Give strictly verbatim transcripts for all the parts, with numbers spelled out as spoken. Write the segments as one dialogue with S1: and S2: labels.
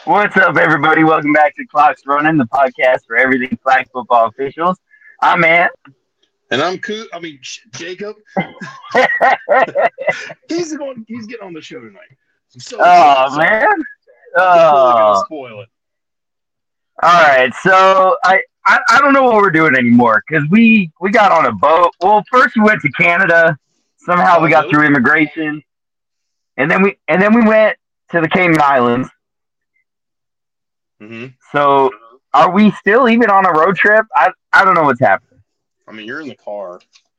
S1: What's up, everybody? Welcome back to Clocks Running, the podcast for everything flag football officials. I'm Ant.
S2: And I'm cool. I mean, Jacob. he's going. He's getting on the show tonight. I'm so
S1: oh man.
S2: Oh. Gonna
S1: Oh.
S2: spoil it.
S1: All right. So I, I I don't know what we're doing anymore because we we got on a boat. Well, first we went to Canada. Somehow we got through immigration, and then we and then we went to the Cayman Islands.
S2: Mm-hmm.
S1: So are we still even on a road trip? I I don't know what's happening.
S2: I mean, you're in the car.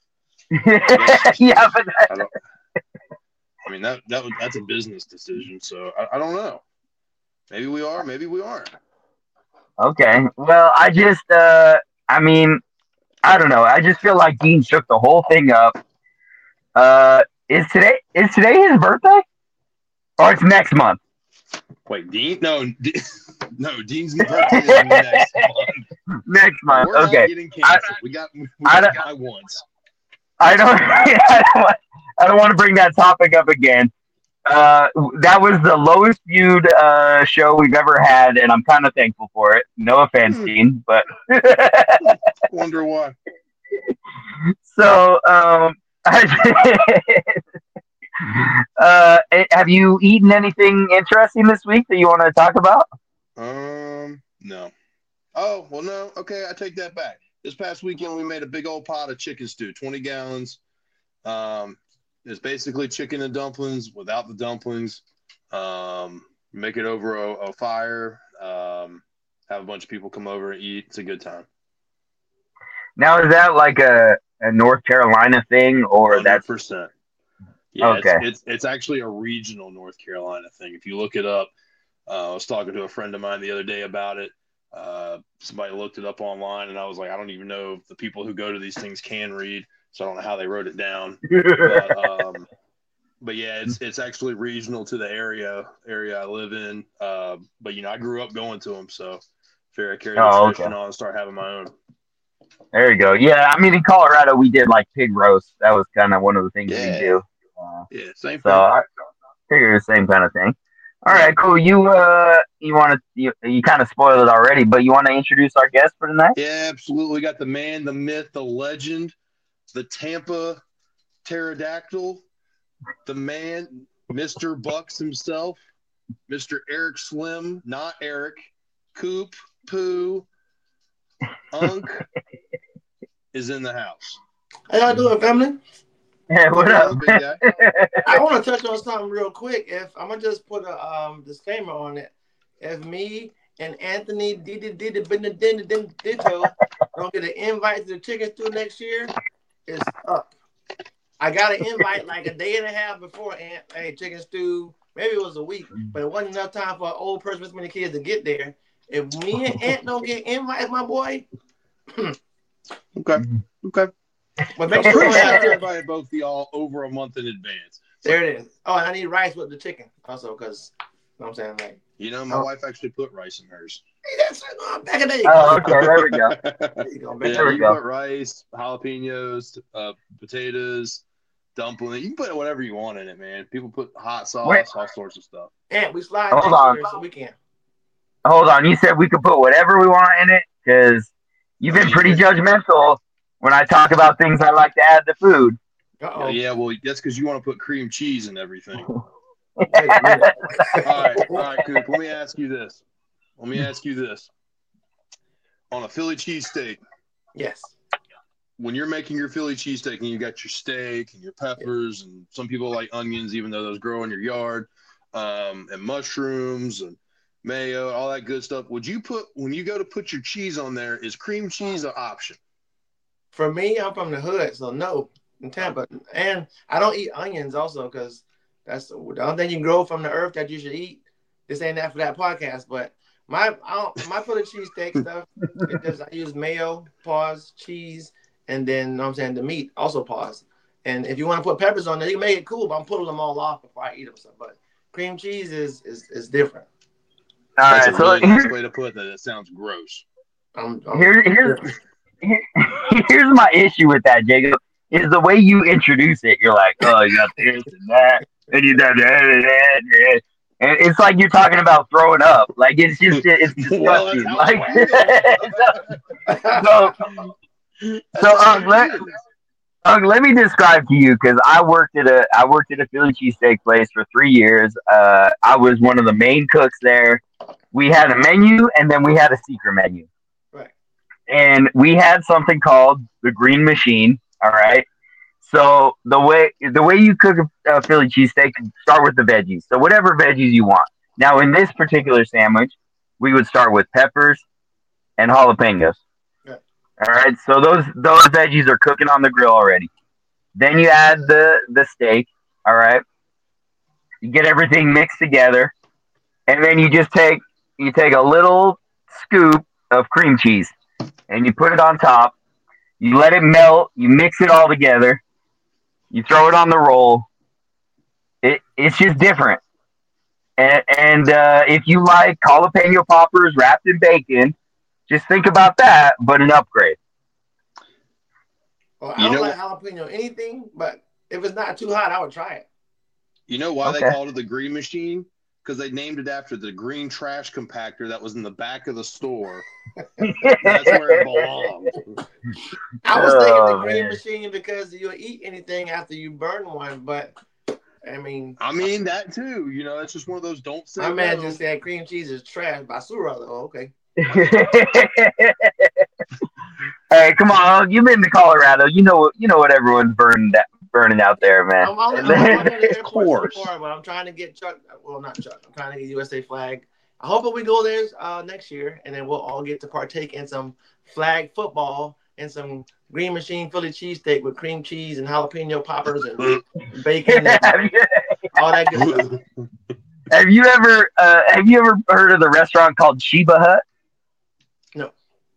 S1: yeah, but that,
S2: I, don't, I mean that that that's a business decision. So I, I don't know. Maybe we are. Maybe we aren't.
S1: Okay. Well, I just, uh, I mean, I don't know. I just feel like Dean shook the whole thing up. Uh, is today is today his birthday, or it's next month?
S2: Wait, Dean? No, D- no. Dean's birthday is next month.
S1: Next month.
S2: We're
S1: okay.
S2: Not getting canceled. I, we got. We
S1: I
S2: got
S1: don't,
S2: guy once.
S1: I don't. I don't, want, I don't want to bring that topic up again. Uh, that was the lowest viewed uh, show we've ever had, and I'm kind of thankful for it. No offense,
S2: Hmm.
S1: Dean, but
S2: Wonder why.
S1: so um, uh, have you eaten anything interesting this week that you want to talk about?
S2: Um, no. Oh, well, no. Okay, I take that back. This past weekend, we made a big old pot of chicken stew, twenty gallons. Um, it's basically chicken and dumplings without the dumplings. Um, make it over a, a fire. Um, have a bunch of people come over and eat. It's a good time.
S1: Now, is that like a, a North Carolina thing, or
S2: one hundred
S1: that's
S2: percent. Yeah,
S1: okay?
S2: It's, it's it's actually a regional North Carolina thing. If you look it up, uh, I was talking to a friend of mine the other day about it. Uh, somebody looked it up online, and I was like, I don't even know if the people who go to these things can read, so I don't know how they wrote it down. But, um, but yeah, it's it's actually regional to the area area I live in. Uh, but you know, I grew up going to them, so figure I carry the
S1: Oh,
S2: tradition
S1: okay.
S2: on and start having my own.
S1: There you go. Yeah, I mean, in Colorado, we did like pig roast. That was kind of one of the things
S2: Yeah.
S1: we do. Uh,
S2: Yeah, same
S1: so
S2: thing.
S1: I figure the same kind of thing. All
S2: Yeah.
S1: right, cool. You uh, you want to you, you kind of spoiled it already, but you want to introduce our guest for tonight?
S2: Yeah, absolutely. We got the man, the myth, the legend, the Tampa pterodactyl, the man, Mister Bucks himself, Mister Eric Slim, not Eric, Coop, Poo, Unk is in the house.
S3: How y'all doing, family?
S1: Yeah, what up?
S2: Big guy.
S3: I want to touch on something real quick. If I'm gonna just put a um, disclaimer on it, if me and Anthony did did did did did don't get an invite to the chicken stew next year, it's up. I got an invite like a day and a half before. Ant, hey, chicken stew. Maybe it was a week, but it wasn't enough time for an old person with many kids to get there. If me and Ant don't get invited, my boy.
S2: Okay. Okay.
S3: But
S2: I'm
S3: make sure
S2: pretty
S3: you
S2: sure I
S3: have
S2: invited both of y'all over a month in advance.
S3: There it is. Oh, and I need rice with the chicken also, because you know what I'm saying, like,
S2: You know, my
S3: Oh.
S2: wife actually put rice in hers.
S3: hey, that's oh, back in the day.
S1: Oh, okay. There we go.
S3: There you go. Back
S2: Yeah,
S1: There we
S2: you
S1: go.
S2: put rice, jalapenos, uh, potatoes, dumpling. You can put whatever you want in it, man. People put hot sauce,
S1: Wait.
S2: all sorts of stuff.
S3: And we slide
S1: Hold
S3: next
S1: on.
S3: year so we can.
S1: Hold on. You said we could put whatever we want in it because you've been pretty judgmental when I talk about things I like to add to food.
S3: Uh-oh.
S2: Yeah, well, that's because you want to put cream cheese and everything. all
S3: Wait a minute.
S2: right, all right, Coop. Let me ask you this. Let me ask you this. On a Philly cheesesteak,
S3: Yes.
S2: when you're making your Philly cheesesteak and you got your steak and your peppers, and some people like onions, even though those grow in your yard, um, and mushrooms and mayo, all that good stuff. Would you put, when you go to put your cheese on there, is cream cheese an option?
S3: For me, I'm from the hood, so no, in Tampa. And I don't eat onions also because that's the only thing you can grow from the earth that you should eat. This ain't that for that podcast, but my I don't, my Philly cheesesteak stuff, it does, I use mayo, pause, cheese, and then, you know what I'm saying, the meat, also pause. And if you want to put peppers on there, you can make it cool, but I'm pulling them all off before I eat them. So, but cream cheese is is, is different.
S1: All
S2: That's
S1: right.
S2: a
S1: So
S2: really nice
S1: here,
S2: way to put that. It sounds gross.
S3: I'm, I'm,
S1: here, here's here, here's my issue with that, Jacob. Is the way you introduce it. You're like, oh, you got this and that, and you got that and that. And that. And it's like you're talking about throwing up. Like it's just it's
S2: Well,
S1: disgusting.
S2: that's how
S1: like
S2: it
S1: so so um, let um, let me describe to you because I worked at a I worked at a Philly cheesesteak place for three years. Uh, I was one of the main cooks there. We had a menu and then we had a secret menu.
S3: Right.
S1: And we had something called the Green Machine. All right. So the way the way you cook a, a Philly cheesesteak, start with the veggies. So whatever veggies you want. Now in this particular sandwich, we would start with peppers and jalapenos.
S3: Yeah.
S1: All right. So those those veggies are cooking on the grill already. Then you add the the steak. All right. You get everything mixed together, and then you just take you take a little scoop of cream cheese, and you put it on top. You let it melt. You mix it all together. You throw it on the roll. It it's just different. And, and uh, if you like jalapeno poppers wrapped in bacon, just think about that, but an upgrade.
S3: Well, I
S2: You
S3: don't
S2: know-
S3: like jalapeno anything, but if it's not too hot, I would try it.
S2: You know why
S1: Okay.
S2: they called it the Green Machine? Because they named it after the green trash compactor that was in the back of the store. That's where it belonged.
S3: I was thinking the
S1: Oh,
S3: green
S1: man.
S3: machine because you'll eat anything after you burn one, but I mean,
S2: I mean, that too. You know, it's just one of those don't say
S3: my man
S2: no.
S3: just said cream cheese is trash. Basura, though. Okay.
S1: Hey, come on! You've been to Colorado. You know, you know what everyone's burning that burning out there, man.
S3: I'm on, I'm on the airport so
S2: course.
S3: far, but I'm trying to get Chuck. Well, not Chuck. I'm trying to get U S A flag. I hope that we go there uh, next year, and then we'll all get to partake in some flag football and some Green Machine Philly cheesesteak with cream cheese and jalapeno poppers and bacon and
S1: have, you,
S3: all that good stuff.
S1: have you ever uh, have you ever heard of the restaurant called Sheba Hut?
S3: No.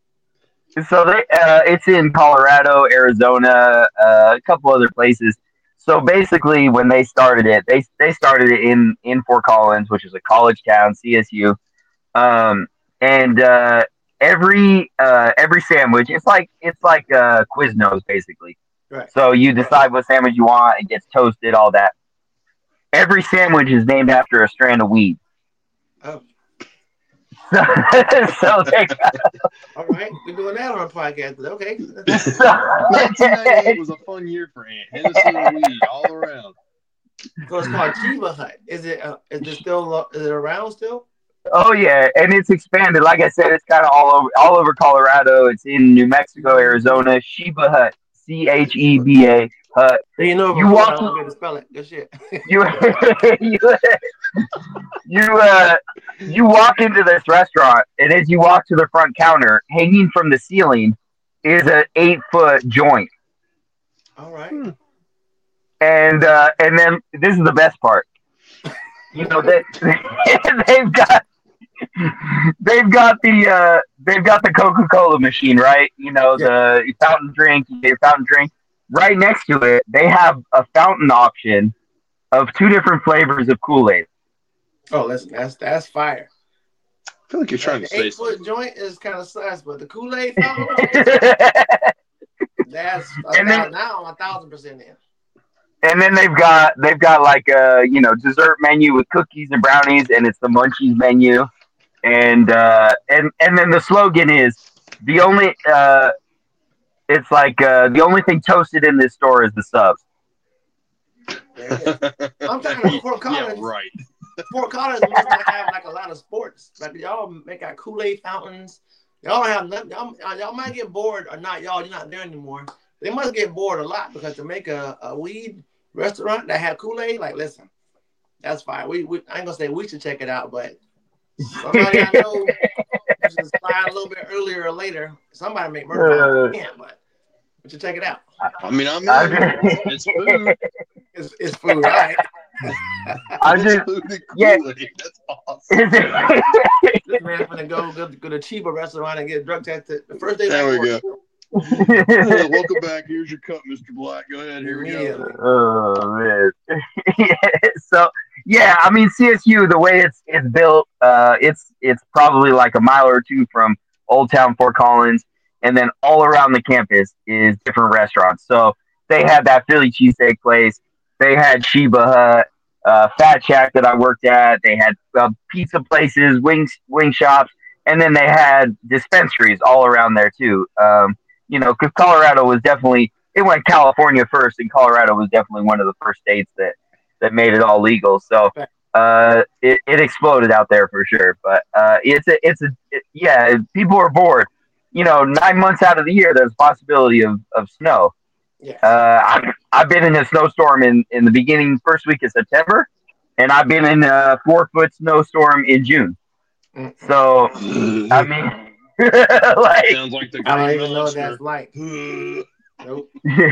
S1: So they, uh, it's in Colorado, Arizona, uh, a couple other places. So basically, when they started it, they they started it in, in Fort Collins, which is a college town, C S U. Um, and uh, every uh, every sandwich, it's like it's like uh, Quiznos, basically.
S3: Right.
S1: So you decide what sandwich you want, it gets toasted, all that. Every sandwich is named after a strand of weed.
S3: Oh,
S1: So, so they got,
S3: all right. We're doing that on a podcast today. Okay.
S2: nineteen ninety-eight was a fun year for Ant. Hennessy and weed all around.
S3: So it's called Chiba Hut. Is it? Uh, is it still? Uh, is it around still?
S1: Oh yeah, and it's expanded. Like I said, it's kind of all over all over Colorado. It's in New Mexico, Arizona. Sheba Hut, C H E B A Hut.
S3: So you know,
S1: You
S3: you
S1: walk-
S3: walk. I don't be able to spell it. Good shit.
S1: You you you uh you walk into this restaurant, and as you walk to the front counter, hanging from the ceiling is an eight foot joint.
S3: All right.
S2: Hmm.
S1: And uh, and then this is the best part. You know they they've got they've got the uh, they've got the Coca-Cola machine, right? You know, the fountain drink, you get your fountain drink. Right next to it, they have a fountain option of two different flavors of Kool-Aid.
S3: Oh, listen, that's that's fire.
S2: I feel like you're trying to
S3: the
S2: say
S3: eight foot
S2: something.
S3: joint is kind of sus, but the Kool Aid fountain, that's a
S1: And then-
S3: thousand, now I'm a thousand percent in.
S1: And then they've got they've got like a you know dessert menu with cookies and brownies, and it's the Munchies menu, and uh, and and then the slogan is the only uh, it's like uh, the only thing toasted in this store is the subs.
S3: There it is. I'm talking to Fort
S2: Yeah,
S3: Collins.
S2: right.
S3: Fort Collins must not have like a lot of sports. Like y'all make out Kool Aid fountains. Y'all don't have nothing. Y'all, y'all might get bored or not. Y'all, you're not there anymore. They must get bored a lot because to make a, a weed restaurant that have Kool Aid, like listen, that's fine. We, we I ain't gonna say we should check it out, but somebody I know should slide a little bit earlier or later. Somebody make murder.
S1: Uh,
S3: Yeah, but we should check it out.
S2: I mean, I'm
S1: I
S2: in. It's food.
S3: It's, it's food, all right?
S1: I
S2: It's
S1: just
S2: food and
S1: yeah.
S2: Kool-Aid. That's awesome.
S1: is it,
S3: This man finna go go, go to Chiba restaurant and get drug tested the first day.
S2: There
S3: back
S2: we
S3: to
S2: go.
S3: work.
S2: Yeah, welcome back. Here's your cup, Mister Black. Go ahead. Here we go.
S3: Immediately.
S1: Oh man. Yeah, so yeah, I mean C S U, the way it's it's built, uh, it's it's probably like a mile or two from Old Town Fort Collins, and then all around the campus is different restaurants. So they had that Philly cheesesteak place. They had Sheba Hut. uh, Fat Shack that I worked at. They had uh, pizza places, wings, wing shops, and then they had dispensaries all around there too. Um, you know, because Colorado was definitely it went California first, and Colorado was definitely one of the first states that that made it all legal. So uh, it, it exploded out there for sure. But uh, it's a it's a it, yeah, people are bored. You know, nine months out of the year, there's a possibility of, of snow.
S3: Yes.
S1: Uh, I've, I've been in a snowstorm in, in the beginning, first week of September, and I've been in a four foot snowstorm in June. Mm-hmm. So, I mean,
S2: like, sounds like the
S3: I don't even know what that's like. Nope.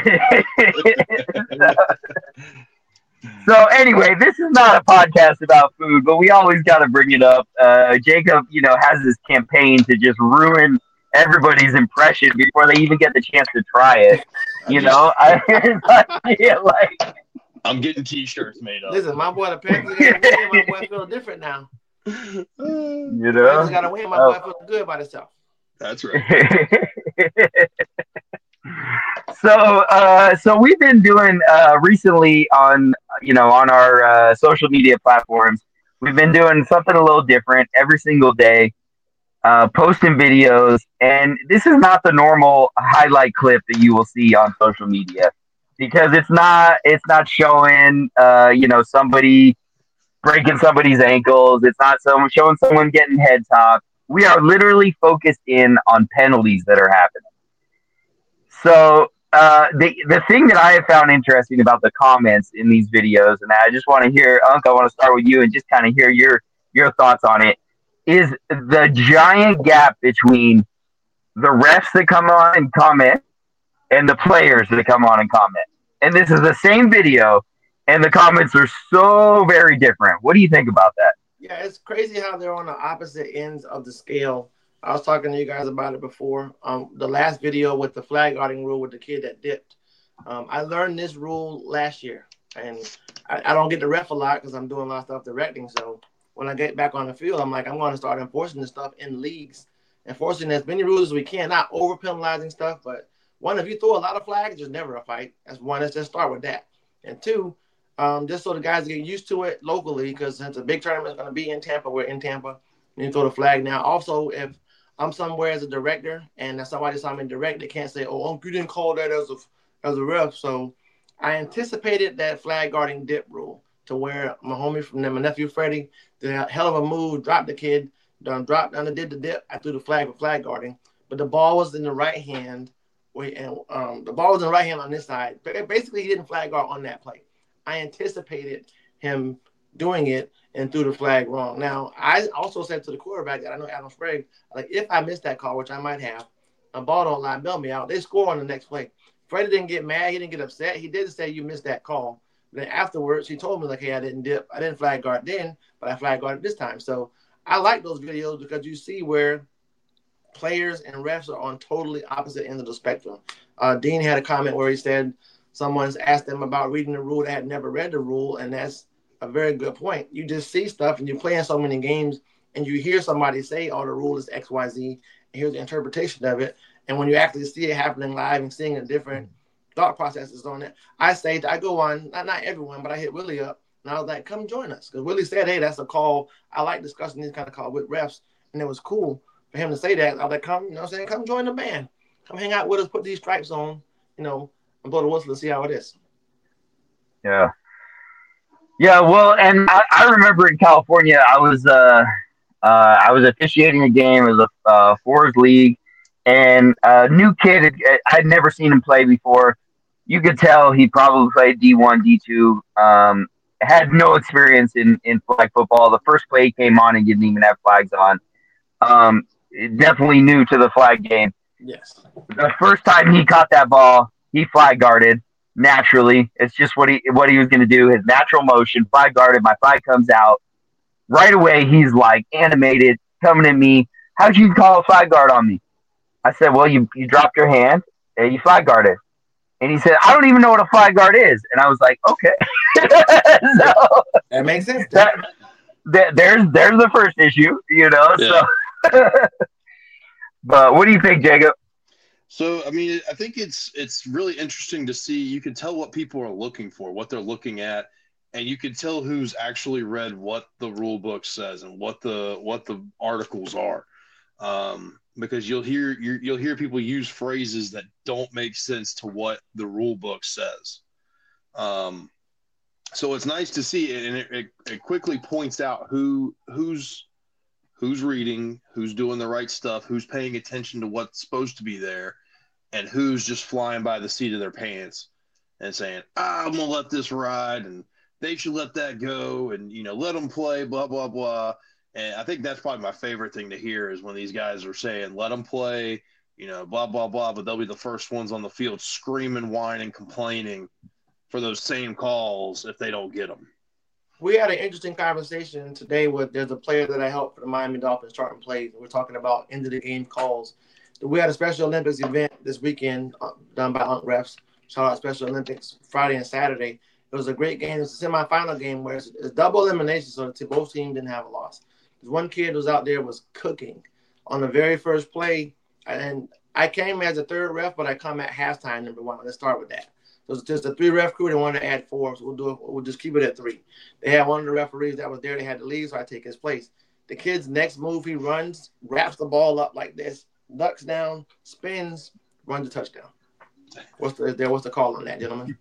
S1: So anyway, this is not a podcast about food, but we always got to bring it up. Uh, Jacob, you know, has this campaign to just ruin everybody's impression before they even get the chance to try it. You know, I yeah, like
S2: I'm getting T-shirts made up.
S3: Listen, my boy, the Panthers got to win. My boy feels different now.
S1: You know,
S3: Panthers got to win. My boy feels good about himself.
S2: That's right.
S1: So, uh, so we've been doing uh, recently on, you know, on our uh, social media platforms. We've been doing something a little different every single day, uh, posting videos, and this is not the normal highlight clip that you will see on social media because it's not, it's not showing, uh, you know, somebody breaking somebody's ankles. It's not someone showing someone getting head topped. We are literally focused in on penalties that are happening. So uh, the the thing that I have found interesting about the comments in these videos, and I just want to hear, Unc, I want to start with you and just kind of hear your your thoughts on it, is the giant gap between the refs that come on and comment and the players that come on and comment. And this is the same video, and the comments are so very different. What do you think about that?
S3: Yeah, it's crazy how they're on the opposite ends of the scale. I was talking to you guys about it before. Um, the last video with the flag guarding rule with the kid that dipped. Um, I learned this rule last year, and I, I don't get to ref a lot because I'm doing a lot of stuff directing. So when I get back on the field, I'm like, I'm going to start enforcing this stuff in leagues, enforcing as many rules as we can, not over penalizing stuff. But one, if you throw a lot of flags, there's never a fight. That's one. Let's just start with that. And two, um, just so the guys get used to it locally, because since a big tournament is going to be in Tampa, we're in Tampa. And you throw the flag now. Also, if I'm somewhere as a director, and somebody saw me direct, they can't say, "Oh, you didn't call that as a as a ref." So I anticipated that flag guarding dip rule to where my homie from my nephew Freddie did a hell of a move, dropped the kid, done dropped down and did the dip. I threw the flag for flag guarding, but the ball was in the right hand. Wait, and um, the ball was in the right hand on this side. Basically, he didn't flag guard on that play. I anticipated him doing it and threw the flag wrong. Now, I also said to the quarterback that I know Adam Sprague, like, if I missed that call, which I might have, a ball don't lie, bail me out. They score on the next play. Freddie didn't get mad. He didn't get upset. He did say you missed that call. But then afterwards, he told me, like, hey, I didn't dip. I didn't flag guard then, but I flag guarded this time. So I like those videos because you see where players and refs are on totally opposite ends of the spectrum. Uh, Dean had a comment where he said someone's asked them about reading the rule. They had never read the rule, and that's a very good point. You just see stuff and you're playing so many games and you hear somebody say, oh, the rule is X, Y, Z, and here's the interpretation of it. And when you actually see it happening live and seeing the different thought processes on it, I say, I go on, not, not everyone, but I hit Willie up and I was like, come join us. Because Willie said, hey, that's a call. I like discussing these kind of calls with refs. And it was cool for him to say that. I was like, come, you know what I'm saying? Come join the band. Come hang out with us, put these stripes on, you know, and blow the whistle and see how it is.
S1: Yeah. Yeah, well, and I, I remember in California, I was uh, uh, I was officiating a game. It was a uh, fours league, and a new kid. I'd never seen him play before. You could tell he probably played D one, D two. Um, had no experience in, in flag football. The first play he came on and didn't even have flags on. Um, definitely new to the flag game.
S3: Yes.
S1: The first time he caught that ball, he flag guarded. Naturally, it's just what he what he was going to do. His natural motion, flag guarded. My flag comes out right away. He's like animated, coming at me. How'd you call a flag guard on me? I said, well, you you dropped your hand and you flag guarded. And he said, I don't even know what a flag guard is. And I was like, okay. So,
S3: that makes sense.
S1: That, that, there's there's the first issue, you know. Yeah. So, but what do you think, Jacob?
S2: So, I mean, I think it's it's really interesting to see. You can tell what people are looking for, what they're looking at and you can tell who's actually read what the rule book says and what the what the articles are, um, because you'll hear you you'll hear people use phrases that don't make sense to what the rule book says. Um, so it's nice to see it, and it, it, it quickly points out who who's who's reading, who's doing the right stuff, who's paying attention to what's supposed to be there, and who's just flying by the seat of their pants and saying, ah, I'm going to let this ride, and they should let that go, and, you know, let them play, blah, blah, blah. And I think that's probably my favorite thing to hear is when these guys are saying, let them play, you know, blah, blah, blah, but they'll be the first ones on the field screaming, whining, complaining for those same calls if they don't get them.
S3: We had an interesting conversation today with there's a player that I helped for the Miami Dolphins starting plays. We're talking about end of the game calls. We had a Special Olympics event this weekend uh, done by Unk Refs. Shout out Special Olympics Friday and Saturday. It was a great game. It was a semifinal game where it's, it's double elimination, so the both teams didn't have a loss. There's one kid who was out there was cooking on the very first play, and I came as a third ref, but I come at halftime number one. Let's start with that. So it's just a three ref crew. They wanted to add four, so we'll do it. We'll just keep it at three. They had one of the referees that was there. They had to leave, so I take his place. The kid's next move, he runs, wraps the ball up like this, ducks down, spins, runs a touchdown. What's the there? What's the call on that, gentlemen?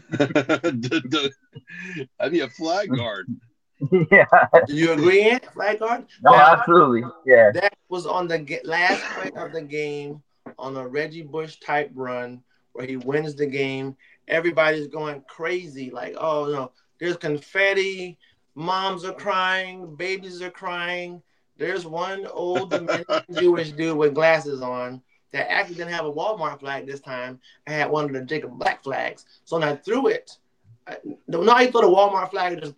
S2: That'd be a flag guard.
S1: Yeah.
S3: Do you agree, Ant? Flag guard?
S1: No,
S3: Now,
S1: absolutely. Yeah.
S3: that was on the ge- last play of the game on a Reggie Bush type run where he wins the game. Everybody's going crazy, like, oh no, there's confetti, moms are crying, babies are crying. There's one old Dominican Jewish dude with glasses on that actually didn't have a Walmart flag this time. I had one of the Jacob Black flags. So when I threw it, I, no, I threw the Walmart flag, just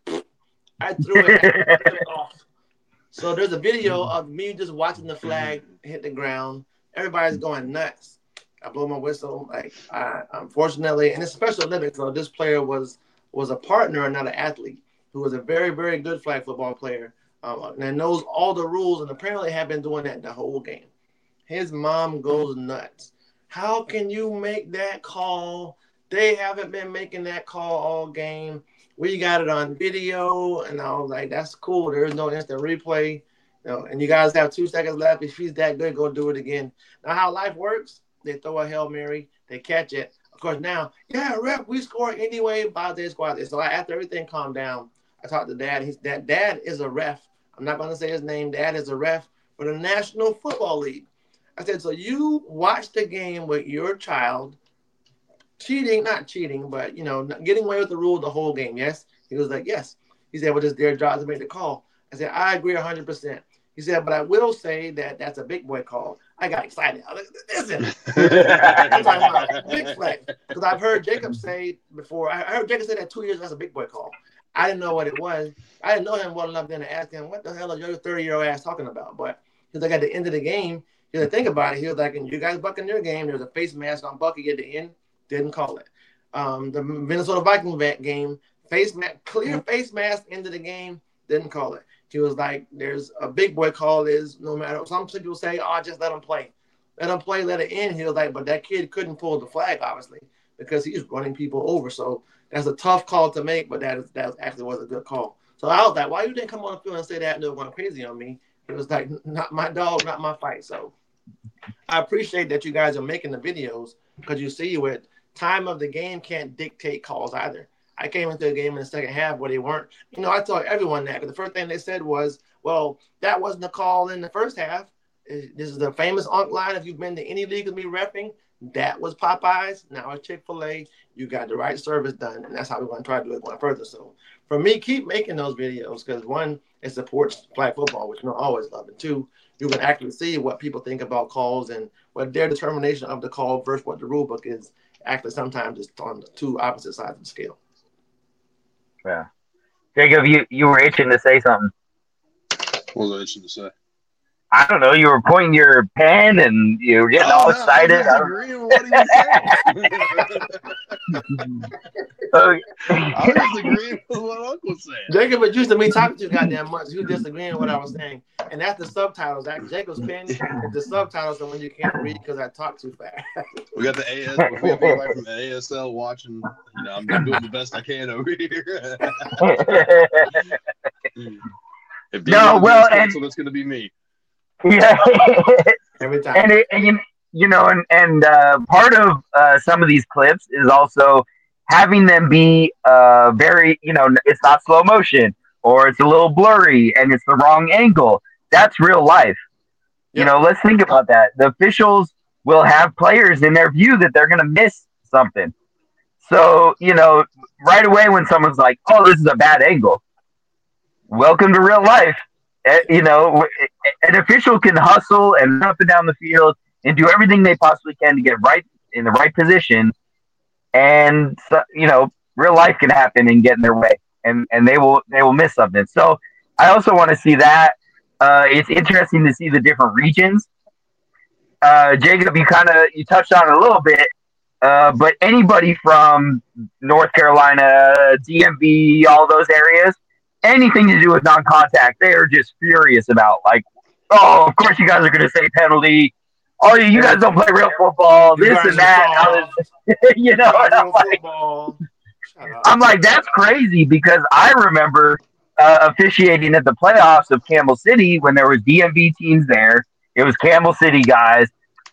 S3: I threw it, I threw it off. So there's a video of me just watching the flag hit the ground. Everybody's going nuts. I blow my whistle. Like, I, unfortunately, and it's Special Olympics, so this player was was a partner and not an athlete, who was a very, very good flag football player, um, and knows all the rules, and apparently have been doing that the whole game. His mom goes nuts. How can you make that call? They haven't been making that call all game. We got it on video, and I was like, that's cool. There is no instant replay. You know, and you guys have two seconds left. If she's that good, go do it again. Now, how life works, they throw a Hail Mary, they catch it. Of course, now, yeah, ref, we score anyway, Bade squad. So after everything calmed down, I talked to Dad. He's that Dad is a ref. I'm not going to say his name. Dad is a ref for the National Football League. I said, so you watched the game with your child cheating, not cheating, but, you know, getting away with the rule the whole game, yes? He was like, yes. He said, well, it's their job to make the call. I said, I agree one hundred percent. He said, but I will say that that's a big boy call. I got excited. I was like, listen. I'm talking about big flag. Because I've heard Jacob say before, I heard Jacob say that two years, that's a big boy call. I didn't know what it was. I didn't know him well enough then to ask him, what the hell is your thirty-year-old ass talking about? But he was like, at the end of the game, he was like, think about it. He was like, and you guys bucking your game, there's a face mask on Bucky at the end. Didn't call it. Um, the Minnesota Vikings game, face mask, clear face mask into the game, didn't call it. He was like, there's a big boy call is no matter. Some people say, oh, just let him play. Let him play, let it in. He was like, but that kid couldn't pull the flag, obviously, because he's running people over. So that's a tough call to make, but that is that actually was a good call. So I was like, why you didn't come on the field and say that and they were going crazy on me? He was like, not my dog, not my fight. So I appreciate that you guys are making the videos because you see with time of the game can't dictate calls either. I came into the game in the second half where they weren't. You know, I told everyone that. Because the first thing they said was, well, that wasn't a call in the first half. This is the famous Unk line. If you've been to any league with me reffing, that was Popeyes. Now it's Chick-fil-A. You got the right service done. And that's how we're going to try to do it going further. So for me, keep making those videos because, one, it supports flag football, which I always love. And two, you can actually see what people think about calls and what their determination of the call versus what the rule book is. Actually, sometimes it's on the two opposite sides of the scale.
S1: Yeah. Jacob, you, you were itching to say something.
S2: What was I itching to say?
S1: I don't know. You were pointing your pen and you were getting
S2: oh,
S1: all
S2: no,
S1: excited.
S2: I was agreeing with what he was saying.
S1: Okay.
S2: I was agreeing with what Uncle was saying.
S3: Jacob was used to me talking too goddamn much. He was disagreeing with what I was saying. And that's the subtitles. That Jacob's pen is the subtitles the one you can't read because I talk too fast.
S2: We got the A S. We have anybody from the A S L watching. You know, I'm, I'm doing the best I can over here. If
S1: No, well, and
S2: so that's going to be me.
S1: yeah,
S3: Every time.
S1: and, it, and you, you know, and and uh, part of uh, some of these clips is also having them be uh, very, you know, it's not slow motion or it's a little blurry and it's the wrong angle. That's real life. You
S3: Yep.
S1: know, let's think about that. The officials will have players in their view that they're going to miss something. So, you know, right away when someone's like, oh, this is a bad angle, welcome to real life. Uh, you know, an official can hustle and run up and down the field and do everything they possibly can to get right in the right position. And, so, you know, real life can happen and get in their way. And, and they will they will miss something. So I also want to see that. Uh, it's interesting to see the different regions. Uh, Jacob, you kind of you touched on it a little bit, uh, but anybody from North Carolina, D M V, all those areas, anything to do with non-contact, they are just furious about. Like, oh, of course you guys are going to say penalty. Oh, you guys don't play real football.
S3: You
S1: This
S3: guys
S1: and that.
S3: are
S1: you know, and I'm like,
S3: football. Shut up.
S1: I'm like, that's crazy because I remember uh, officiating at the playoffs of Campbell City when there was D M V teams there. It was Campbell City guys.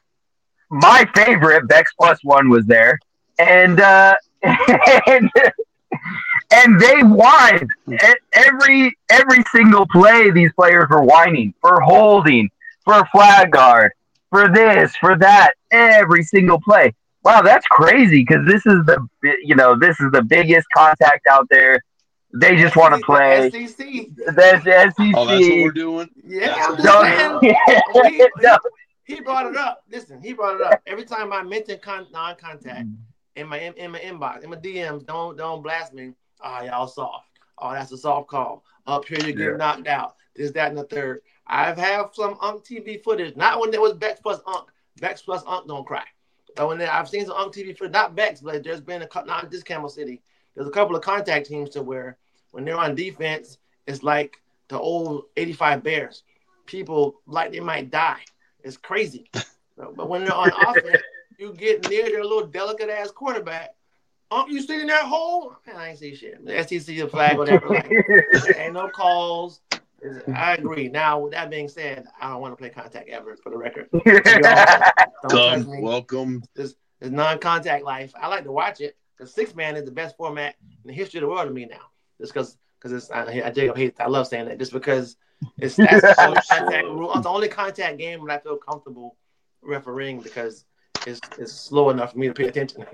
S1: My favorite, Bex Plus One, was there, and uh, and, and they whined every every single play. These players were whining for holding, for a flag guard, for this, for that, every single play. Wow, that's crazy because this is the you know this is the biggest contact out there. They just want to play.
S3: S E C.
S1: That's the S E C.
S2: Oh, that's what we're doing.
S3: Yeah,
S2: That's
S3: I'm
S2: what
S3: just
S2: we're
S3: saying.
S2: doing.
S1: Yeah.
S3: He, he,
S1: No.
S3: he brought it up. Listen, he brought it up. Every time I mention con- non-contact in my in my inbox, in my D Ms, don't don't blast me. Oh, y'all soft. Oh, that's a soft call. Up here, you get
S1: Yeah.
S3: knocked out. This, that, and the third. I've had some Unk T V footage. Not when there was Bex plus Unk. Bex plus Unk don't cry. But when there, I've seen some Unk T V footage, not Bex, but there's been a not just Campbell City. There's a couple of contact teams to where when they're on defense, it's like the old eighty-five Bears. People like they might die. It's crazy. But when they're on offense, you get near their little delicate ass quarterback. Um, you sitting in that hole? Man, I ain't see shit. The S E C, the flag, whatever. Like, ain't no calls. I agree. Now, with that being said, I don't want to play contact ever, for the record. Don't touch me.
S2: Welcome.
S3: This is non-contact life. I like to watch it because six man is the best format in the history of the world to me now. Just because, because it's I, I Jacob hates. I love saying that just because it's that's the only contact rule. It's the only contact game that I feel comfortable refereeing because it's it's slow enough for me to pay attention.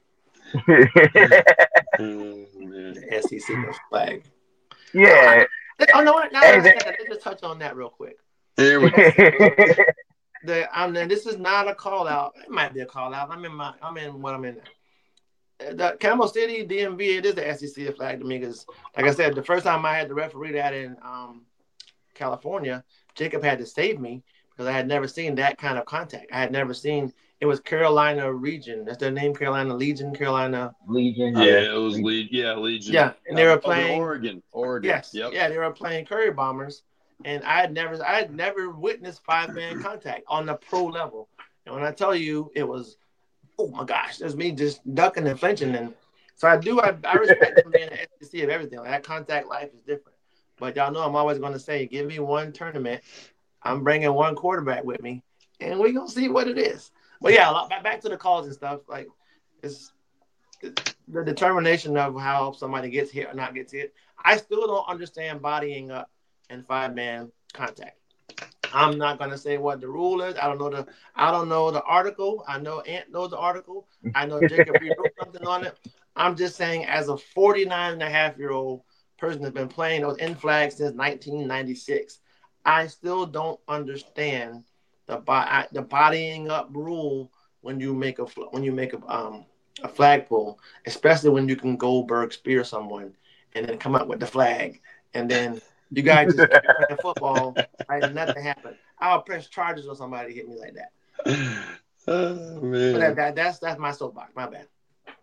S2: Mm,
S3: The S E C flag.
S1: Yeah.
S3: Oh no! Now
S1: Hey,
S3: let's, let's just touch on that real quick.
S2: Here we go.
S3: The I'm this is not a call out. It might be a call out. I'm in my I'm in what I'm in now. The Campbell City D M V, it is the S E C flag to me because, like I said, the first time I had to referee that in um, California, Jacob had to save me because I had never seen that kind of contact. I had never seen it was Carolina Region. That's their name, Carolina Legion, Carolina
S1: Legion.
S2: Yeah, it was Legion. Yeah, Legion.
S3: Yeah, and they were
S2: Uh,
S3: playing
S2: Oregon. Oregon.
S3: Yes,
S2: Yep.
S3: yeah, they were playing Curry Bombers, and I had never, I had never witnessed five man contact on the pro level. And when I tell you, it was, oh my gosh, there's me just ducking and flinching, and so I do, I, I respect them being the S E C of everything. Like that contact life is different, but y'all know I'm always going to say, give me one tournament, I'm bringing one quarterback with me, and we're gonna see what it is. But yeah, back back to the calls and stuff. Like it's. The determination of how somebody gets hit or not gets hit. I still don't understand bodying up and five man contact. I'm not gonna say what the rule is. I don't know the I don't know the article. I know Ant knows the article. I know Jacob wrote something on it. I'm just saying, as a forty-nine and a half year old person that's been playing those in flags since nineteen ninety-six, I still don't understand the the bodying up rule when you make a when you make a um a flagpole, especially when you can Goldberg spear someone and then come up with the flag, and then you guys just keep playing football, right? And nothing happened. I'll press charges on somebody hit me like that.
S2: Oh, man.
S3: But that, that, that's that's my soapbox. My bad.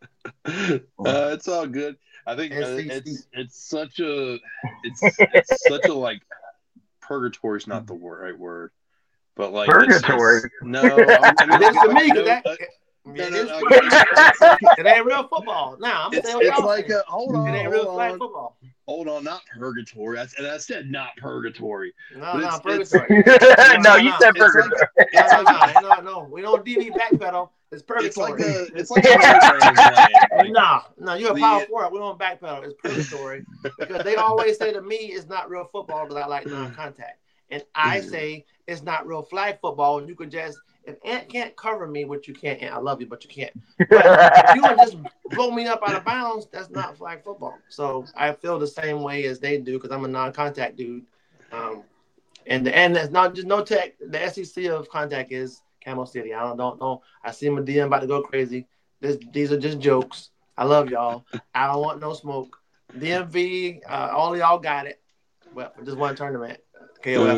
S2: Uh, it's all good. I think uh,
S3: S E C.
S2: it's it's such a it's it's such a like purgatory is not the word, right word, but like it's-
S1: Purgatory.
S2: it's- no, I mean,
S3: It is to me,
S2: no,
S3: because that
S2: uh,
S3: it,
S2: no,
S3: is
S2: no,
S3: football.
S2: it's, it's,
S3: It ain't real football. Now I'm
S2: it's,
S3: saying what
S2: it's
S3: y'all
S2: like
S3: saying.
S2: a hold
S3: It
S2: on,
S3: ain't real
S2: hold
S3: flag
S2: on,
S3: football.
S2: hold on, not purgatory. I, and I said not purgatory.
S3: No,
S2: But
S3: no,
S2: it's-
S3: purgatory.
S2: it's-
S1: no,
S3: no,
S1: you
S3: no.
S1: said
S2: It's like
S1: purgatory.
S3: No,
S2: it's
S3: no,
S2: like
S3: no, no, no. We don't D V backpedal. It's purgatory.
S2: it's like a it's like a no man's land. Like,
S3: no, no, you're a
S2: the-
S3: power forward. We don't backpedal. It's purgatory because they always say to me it's not real football because I like non-contact, and I say it's not real flag football. And you can just if Ant can't cover me, which you can't. Ant, I love you, but you can't. But if you would just blow me up out of bounds, that's not flag football. So I feel the same way as they do because I'm a non-contact dude. Um, and and that's not just no tech. The S E C of contact is Camel City. I don't don't know. I see my D M about to go crazy. This these are just jokes. I love y'all. I don't want no smoke. D M V, uh, all of y'all got it. Well, for just one tournament. K O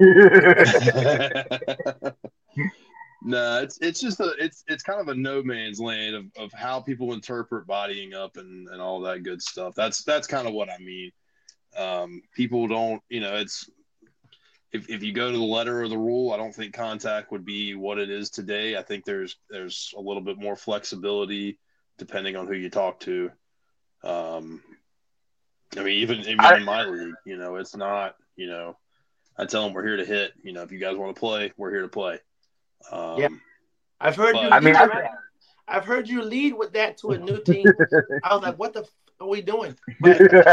S3: F.
S2: No, it's it's just a it's it's kind of a no man's land of, of how people interpret bodying up and, and all that good stuff. That's that's kind of what I mean. Um, people don't, you know, it's if if you go to the letter of the rule, I don't think contact would be what it is today. I think there's there's a little bit more flexibility depending on who you talk to. Um, I mean, even even
S1: I,
S2: in my league, you know, it's not, you know, I tell them we're here to hit. You know, if you guys want to play, we're here to play. Um,
S3: yeah, I've heard
S2: but,
S3: you.
S1: I mean,
S3: lead
S1: I-
S3: with that. I've heard you lead with that to a new team. I was like, "What the f- are we doing?" But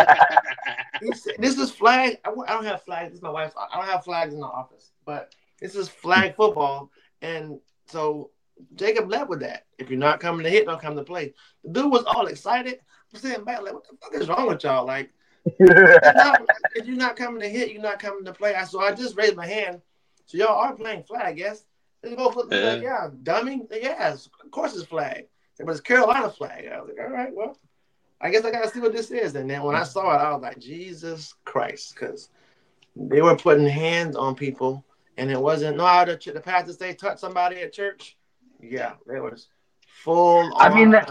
S3: he said, this is flag. I, I don't have flags. This is my wife's. I don't have flags in the office, but this is flag football, and so Jacob led with that. If you're not coming to hit, don't come to play. The dude was all excited. I'm saying back, like, what the fuck is wrong with y'all? Like, if, not, if you're not coming to hit, you're not coming to play. I so I just raised my hand. So y'all are playing flag, yes? They both look
S2: Yeah.
S3: like, yeah, dummy. Yes, of course it's flag. But it's Carolina flag. I was like, all right, well, I guess I gotta see what this is. And then when I saw it, I was like, Jesus Christ, because they were putting hands on people, and it wasn't no how the, the pastor say touch somebody at church. Yeah, it was full.
S1: I mean, that,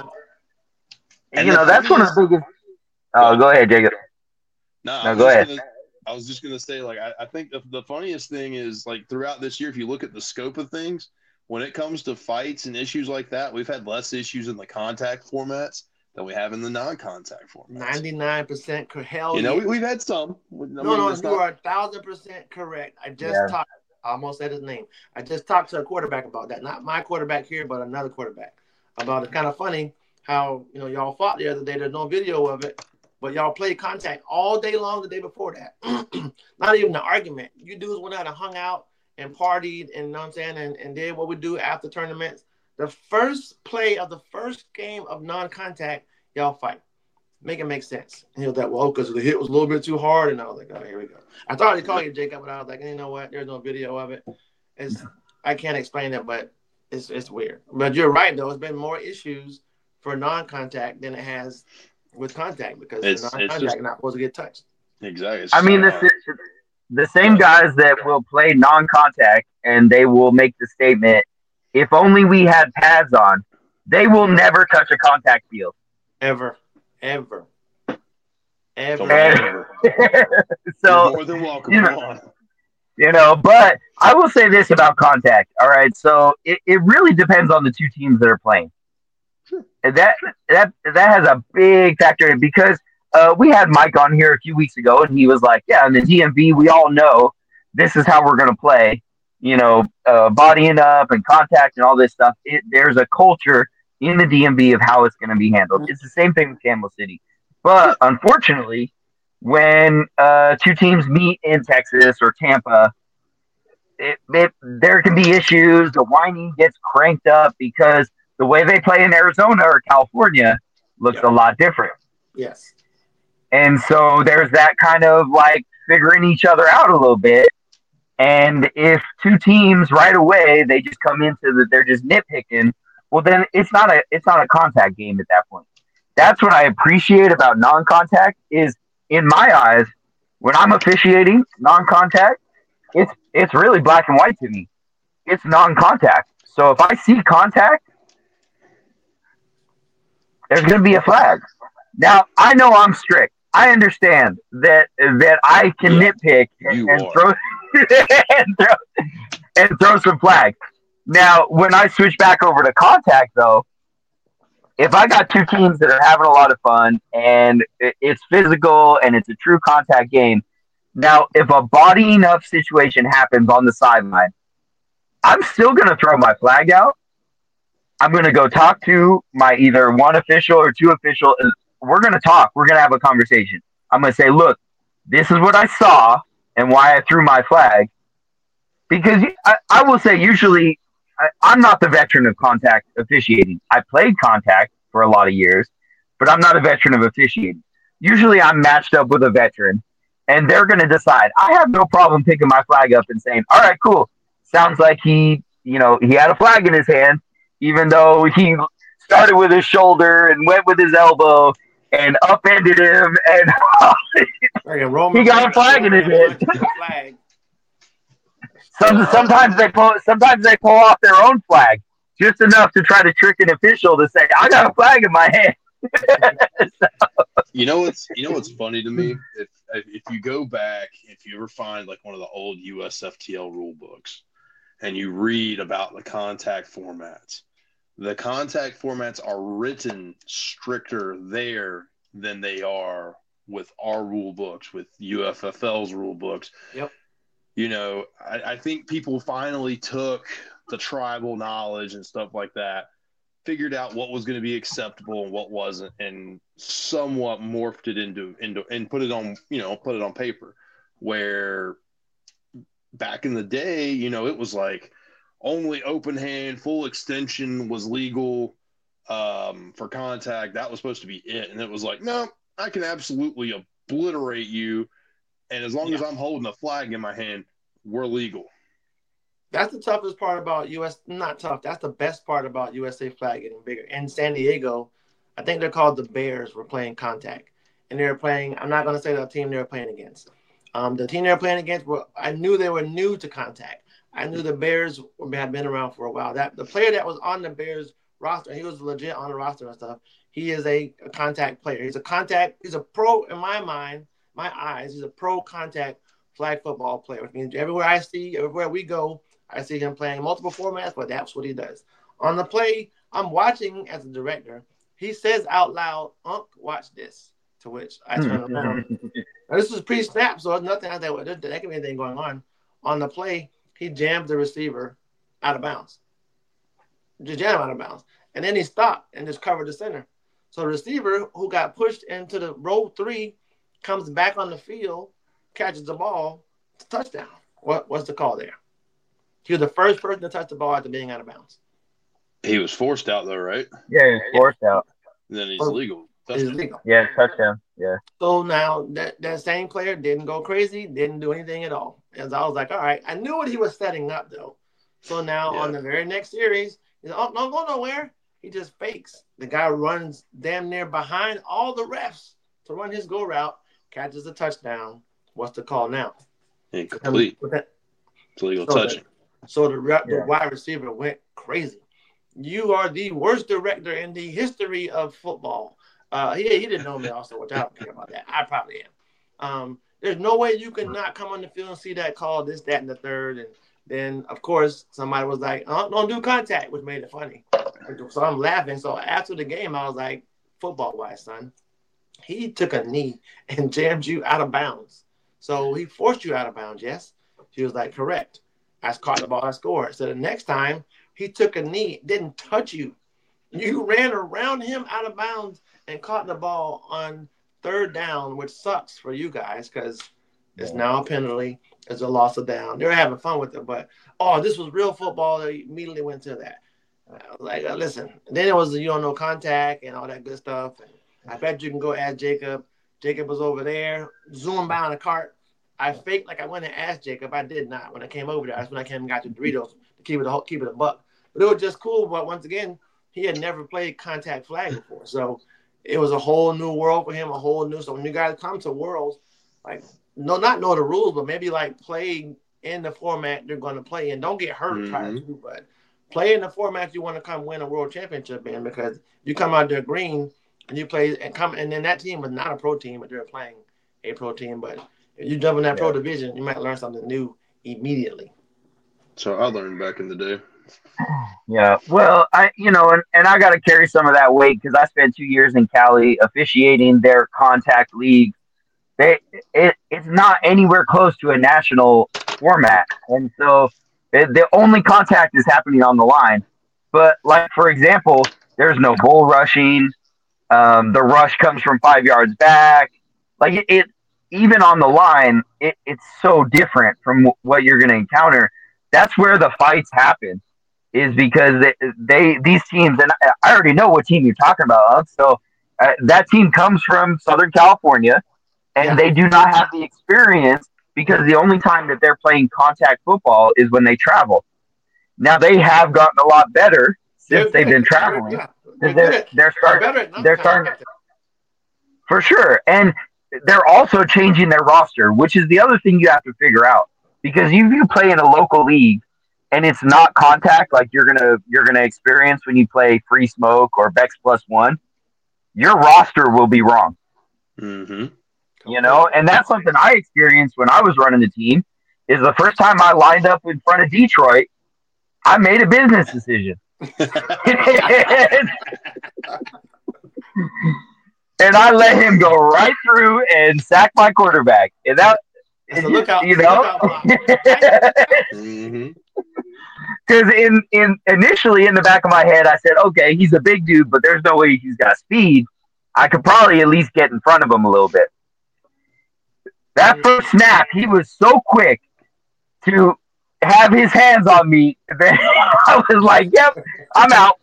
S2: And
S1: you
S2: the
S1: know, that's one of the biggest. Oh, go ahead, Jacob.
S2: No, I
S1: No,
S2: was
S1: go
S2: just
S1: ahead.
S2: Gonna, I was just gonna say, like, I, I think the, the funniest thing is, like, throughout this year, if you look at the scope of things, when it comes to fights and issues like that, we've had less issues in the contact formats than we have in the non-contact formats.
S3: ninety-nine percent hell
S2: You know,
S3: yeah.
S2: we, we've had some. I
S3: No,
S2: mean,
S3: no,
S2: it's
S3: you
S2: not-
S3: are a thousand percent correct. I just
S1: Yeah.
S3: talked. I almost said his name. I just talked to a quarterback about that. Not my quarterback here, but another quarterback. About it's kind of funny how you know y'all fought the other day. There's no video of it, but y'all played contact all day long the day before that. Not even an argument. You dudes went out and hung out and partied, and you know what I'm saying, and, and did what we do after tournaments. The first play of the first game of non-contact, y'all fight. Make it make sense. And he was like, well, because the hit was a little bit too hard. And I was like, oh, here we go. I thought he'd call you Jacob, but I was like, you know what? There's no video of it. It's I can't explain it, but it's it's weird. But you're right, though. It's been more issues for non-contact than it has with contact because
S2: It's-
S3: the
S2: it's
S3: non-contact
S2: just-
S3: is not supposed to get touched.
S2: exactly. It's
S1: I mean,
S2: just
S1: the, the same guys that will play non-contact and they will make the statement, if only we had pads on, they will never touch a contact field.
S3: Ever. Ever. Ever.
S2: Ever.
S1: So,
S2: You're more than welcome.
S1: you know,
S2: Come on.
S1: you know, but I will say this about contact. All right. So it, it really depends on the two teams that are playing. And that that that has a big factor in because uh, we had Mike on here a few weeks ago and he was like, yeah, in the D M V, we all know this is how we're going to play, you know, uh, bodying up and contact and all this stuff. It, there's a culture in the D M V of how it's going to be handled. It's the same thing with Camel City. But unfortunately, when uh, two teams meet in Texas or Tampa, it, it, there can be issues. The whining gets cranked up because the way they play in Arizona or California looks
S3: Yeah.
S1: a lot different.
S3: Yes.
S1: And so there's that kind of like figuring each other out a little bit. And if two teams right away they just come into that they're just nitpicking, well then it's not a it's not a contact game at that point. That's what I appreciate about non-contact is in my eyes, when I'm officiating non-contact, it's it's really black and white to me. It's non-contact. So if I see contact, there's going to be a flag. Now, I know I'm strict. I understand that that I can
S2: Yeah,
S1: nitpick and,
S2: you
S1: and
S2: are.
S1: throw and throw and throw some flags. Now, when I switch back over to contact, though, if I got two teams that are having a lot of fun and it's physical and it's a true contact game, now if a bodying up situation happens on the sideline, I'm still going to throw my flag out. I'm going to go talk to my either one official or two official. And we're going to talk. We're going to have a conversation. I'm going to say, look, this is what I saw and why I threw my flag. Because I, I will say, usually, I, I'm not the veteran of contact officiating. I played contact for a lot of years, but I'm not a veteran of officiating. Usually, I'm matched up with a veteran, and they're going to decide. I have no problem picking my flag up and saying, all right, cool. Sounds like he, you know, he had a flag in his hand, even though he started with his shoulder and went with his elbow and upended him, and he got a flag in his hand.
S3: Flag.
S1: Some, sometimes they pull, sometimes they pull off their own flag, just enough to try to trick an official to say, "I got a flag in my hand." So,
S2: You know what's you know what's funny to me? If if you go back, if you ever find like one of the old U S F T L rule books, and you read about the contact formats, the contact formats are written stricter there than they are with our rule books, with U F F L's rule books.
S3: Yep.
S2: You know, I, I think people finally took the tribal knowledge and stuff like that, figured out what was going to be acceptable and what wasn't, and somewhat morphed it into into and put it on, you know, put it on paper. Where back in the day, you know, it was like only open hand, full extension was legal um, for contact. That was supposed to be it, and it was like, no, I can absolutely obliterate you. And as long yeah. as I'm holding the flag in my hand, we're legal.
S3: That's the toughest part about U S. Not tough. That's the best part about U S A flag getting bigger. In San Diego, I think they're called the Bears. Were playing contact, and they were playing. I'm not going to say the team they were playing against. Um, the team they were playing against, were, I knew they were new to contact. I knew the Bears had been around for a while. That the player that was on the Bears roster, he was legit on the roster and stuff. He is a, a contact player. He's a contact. He's a pro in my mind. My eyes, he's a pro contact flag football player, which means everywhere I see, everywhere we go, I see him playing multiple formats, but that's what he does. On the play, I'm watching as a director. He says out loud, "Unc, watch this," to which I turn around. Now, this was pre-snap, so there's nothing out there. There can be anything going on. On the play, he jams the receiver out of bounds. Just jam him out of bounds. And then he stopped and just covered the center. So the receiver who got pushed into the row three comes back on the field, catches the ball, touchdown. What what's the call there? He was the first person to touch the ball after being out of bounds.
S2: He was forced out though, right?
S1: Yeah, he was forced out.
S2: Then he's
S3: oh,
S2: legal.
S3: He's legal.
S1: Yeah, touchdown. Yeah.
S3: So now that, that same player didn't go crazy, didn't do anything at all. And I was like, all right. I knew what he was setting up though. So now yeah. on the very next series, he's like, oh, don't go nowhere. He just fakes. The guy runs damn near behind all the refs to run his go route. Catches a touchdown. What's the call now?
S2: Incomplete. It's legal
S3: so
S2: touching.
S3: The, so the, the
S1: yeah.
S3: wide receiver went crazy. You are the worst director in the history of football. Uh, he, he didn't know me also, which I don't care about that. I probably am. Um, there's no way you can not come on the field and see that call, this, that, and the third. And then, of course, somebody was like, oh, don't do contact, which made it funny. So I'm laughing. So after the game, I was like, football-wise, son, he took a knee and jammed you out of bounds. So he forced you out of bounds, yes? She was like, correct. I caught the ball, I scored. So the next time, he took a knee, didn't touch you. You ran around him out of bounds and caught the ball on third down, which sucks for you guys because it's now a penalty. It's a loss of down. They were having fun with it, but, oh, this was real football. They immediately went to that. I was like, listen. And then it was, you don't know, contact and all that good stuff. And I bet you can go ask Jacob. Jacob was over there, zooming by on a cart. I faked like I went and asked Jacob. I did not. When I came over there, that's when I came and got the Doritos to keep it a, keep it a buck. But it was just cool. But once again, he had never played contact flag before. So it was a whole new world for him, a whole new. So when you guys come to Worlds, like, no, not know the rules, but maybe like play in the format they're going to play in. Don't get hurt
S2: mm-hmm.
S3: trying to, but play in the format you want to come win a world championship in, because you come out there green and you play and come and then that team was not a pro team, but they're playing a pro team. But if you jump in that yeah. pro division, you might learn something new immediately.
S2: So I learned back in the day.
S1: Yeah, well, I you know, and, and I got to carry some of that weight because I spent two years in Cali officiating their contact league. They it, it's not anywhere close to a national format, and so it, the only contact is happening on the line. But like for example, there's no bull rushing. Um, the rush comes from five yards back. Like it, it even on the line, it, it's so different from what you're going to encounter. That's where the fights happen. Is because they, they these teams, and I already know what team you're talking about. So uh, that team comes from Southern California, and yeah. they do not have the experience because the only time that they're playing contact football is when they travel. Now they have gotten a lot better since they're they've been traveling. Yeah. They're, they're, they're starting. They're starting for sure, and they're also changing their roster, which is the other thing you have to figure out because if you play in a local league. And it's not contact like you're gonna you're gonna experience when you play Free Smoke or Bex Plus One. Your roster will be wrong.
S2: Mm-hmm.
S1: You know, and that's something I experienced when I was running the team. Is the first time I lined up in front of Detroit, I made a business decision, and I let him go right through and sack my quarterback. And that,
S3: so look out,
S1: you know.
S2: mm-hmm.
S1: Because in, in initially in the back of my head, I said, okay, he's a big dude, but there's no way he's got speed. I could probably at least get in front of him a little bit. That first snap, he was so quick to have his hands on me that I was like, yep, I'm out.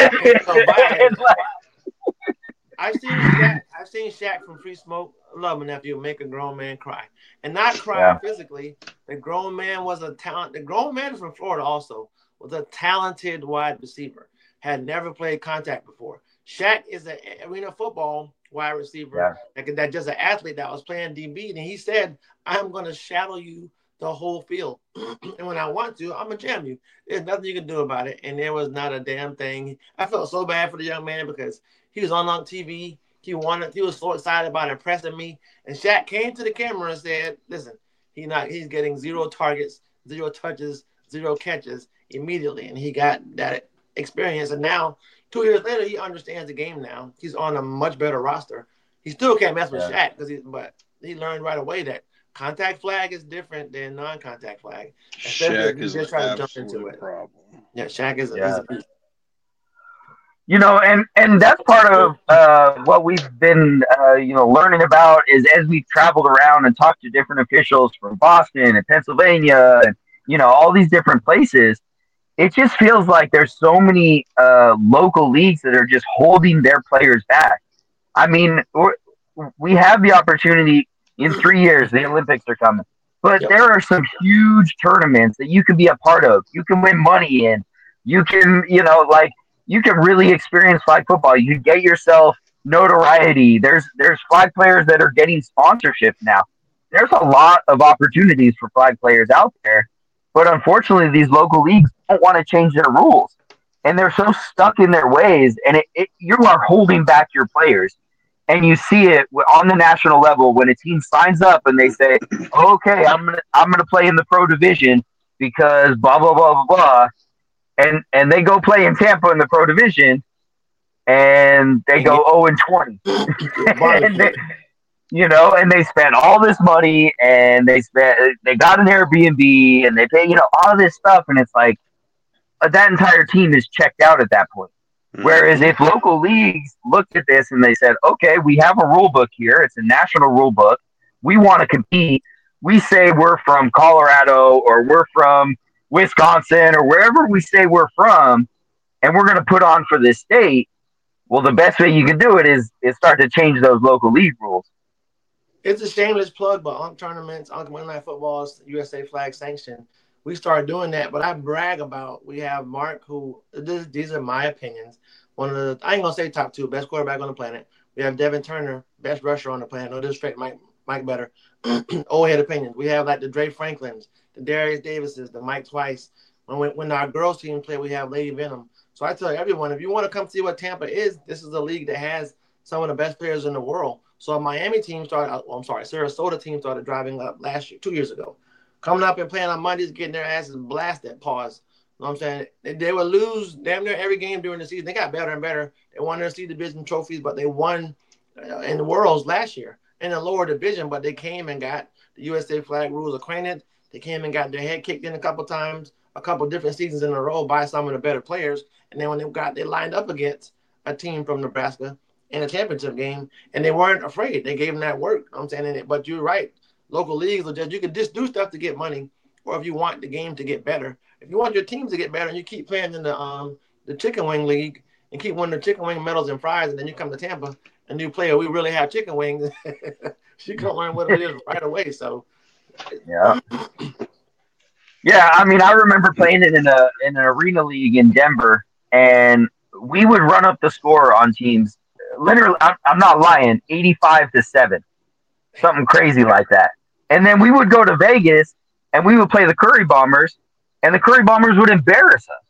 S3: I've seen Shaq, I've seen Shaq from Free Smoke, love my nephew, make a grown man cry. And not cry yeah. physically. The grown man was a talent. The grown man from Florida also was a talented wide receiver. Had never played contact before. Shaq is an arena football wide receiver. Yeah. Like that just an athlete that was playing D B. And he said, I'm going to shadow you the whole field. And when I want to, I'm going to jam you. There's nothing you can do about it. And there was not a damn thing. I felt so bad for the young man because he was on on T V. He wanted. He was so excited about impressing me. And Shaq came to the camera and said, "Listen, he not. He's getting zero targets, zero touches, zero catches immediately." And he got that experience. And now, two years later, he understands the game. Now he's on a much better roster. He still can't mess with yeah. Shaq because he. But he learned right away that contact flag is different than non-contact flag.
S2: Shaq is an absolute problem.
S3: Yeah, Shaq is.
S1: Yeah.
S3: A, is a
S1: You know, and, and that's part of uh, what we've been, uh, you know, learning about is as we've traveled around and talked to different officials from Boston and Pennsylvania and, you know, all these different places, it just feels like there's so many uh, local leagues that are just holding their players back. I mean, we're, we have the opportunity in three years, the Olympics are coming, but yep. there are some huge tournaments that you can be a part of. You can win money in. You can, you know, like, you can really experience flag football. You can get yourself notoriety. There's there's flag players that are getting sponsorship now. There's a lot of opportunities for flag players out there, but unfortunately, these local leagues don't want to change their rules, and they're so stuck in their ways. And it, it, you are holding back your players, and you see it on the national level when a team signs up and they say, "Okay, I'm gonna I'm gonna play in the pro division because blah blah blah blah blah." And and they go play in Tampa in the pro division, and they go oh and twenty. And they, you know, and they spent all this money, and they spent they got an Airbnb, and they pay, you know, all this stuff, and it's like uh, that entire team is checked out at that point. Mm-hmm. Whereas if local leagues looked at this and they said, okay, we have a rule book here, it's a national rule book, we want to compete. We say we're from Colorado or we're from Wisconsin or wherever we say we're from, and we're going to put on for this state. Well, the best way you can do it is is start to change those local league rules.
S3: It's a shameless plug, but on tournaments, on Monday Night Football's U S A flag sanction, we started doing that. But I brag about we have Mark, who this, these are my opinions. One of the I ain't gonna say top two best quarterback on the planet. We have Devin Turner, best rusher on the planet. No disrespect, Mike Mike Better. Old head opinions. We have like the Dre Franklins, the Darius Davises, the Mike Twice. When we, when our girls team play, we have Lady Venom. So I tell everyone, if you want to come see what Tampa is, this is a league that has some of the best players in the world. So a Miami team started. Well, I'm sorry, Sarasota team started driving up last year, two years ago, coming up and playing on Mondays, getting their asses blasted. Pause. You know what I'm saying? They, they would lose damn near every game during the season. They got better and better. They won their C division trophies, but they won uh, in the Worlds last year in the lower division. But they came and got the U S A flag rules acquainted. They came and got their head kicked in a couple times, a couple different seasons in a row by some of the better players. And then when they got they lined up against a team from Nebraska in a championship game, and they weren't afraid. They gave them that work. You know what I'm saying, but you're right. Local leagues are just you can just do stuff to get money, or if you want the game to get better. If you want your teams to get better, and you keep playing in the um the chicken wing league and keep winning the chicken wing medals and fries, and then you come to Tampa and you play, we really have chicken wings. You can learn what it is right away. So
S1: yeah. Yeah, I mean, I remember playing it in a in an arena league in Denver, and we would run up the score on teams. Literally, I'm, I'm not lying, eighty-five to seven, something crazy like that. And then we would go to Vegas, and we would play the Curry Bombers, and the Curry Bombers would embarrass us.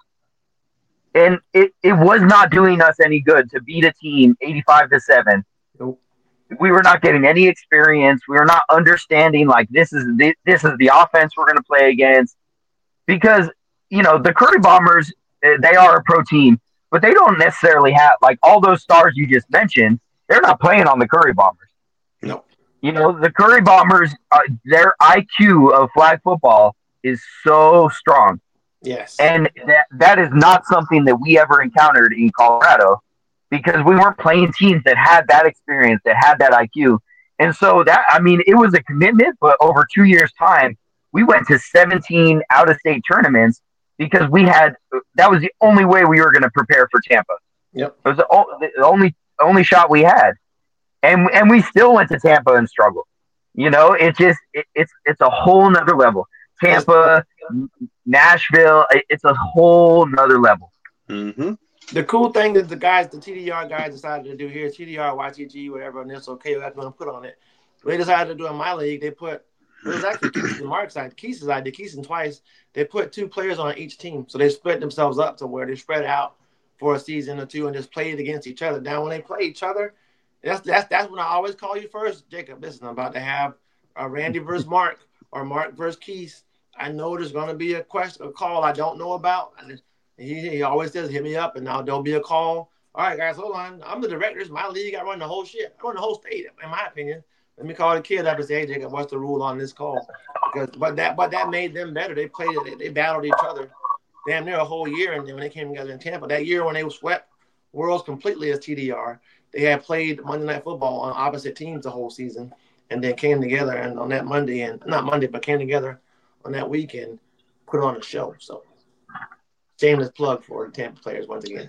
S1: And it, it was not doing us any good to beat a team eighty-five to seven.
S3: Nope.
S1: We were not getting any experience. We were not understanding like this is the, this is the offense we're going to play against. Because, you know, the Curry Bombers, they are a pro team, but they don't necessarily have, like, all those stars you just mentioned, they're not playing on the Curry Bombers.
S3: No.
S1: You know, the Curry Bombers, uh, their I Q of flag football is so strong.
S3: Yes.
S1: And that that is not something that we ever encountered in Colorado because we weren't playing teams that had that experience, that had that I Q. And so that, I mean, it was a commitment, but over two years' time, we went to seventeen out-of-state tournaments because we had that was the only way we were going to prepare for Tampa.
S3: Yep.
S1: It was the, o- the only only shot we had, and and we still went to Tampa and struggled. You know, it just it, it's it's a whole nother level. Tampa, Nashville, it, it's a whole nother level.
S2: Mm-hmm.
S3: The cool thing that the guys, the T D R guys, decided to do here, T D R, Y T G, whatever, and it's okay. That's what I'm put on it. They decided to do in my league. They put. It was actually Keith and Mark's side. Keith's side did Keith's twice. They put two players on each team. So they split themselves up to where they spread out for a season or two and just played against each other. Now, when they play each other, that's that's that's when I always call you first. Jacob, listen, I'm about to have a Randy versus Mark or Mark versus Keith. I know there's going to be a question, a call I don't know about. And he, he always says, hit me up, and now there'll be a call. All right, guys, hold on. I'm the director. It's my league. I run the whole shit. I run the whole state, in my opinion. Let me call the kid up and say, hey, Jacob, what's the rule on this call? Because, but that but that made them better. They played it. They, they battled each other damn near a whole year. And then when they came together in Tampa, that year when they swept Worlds completely as T D R, they had played Monday Night Football on opposite teams the whole season and then came together and on that Monday, and not Monday, but came together on that weekend, put on a show. So shameless plug for the Tampa players once again.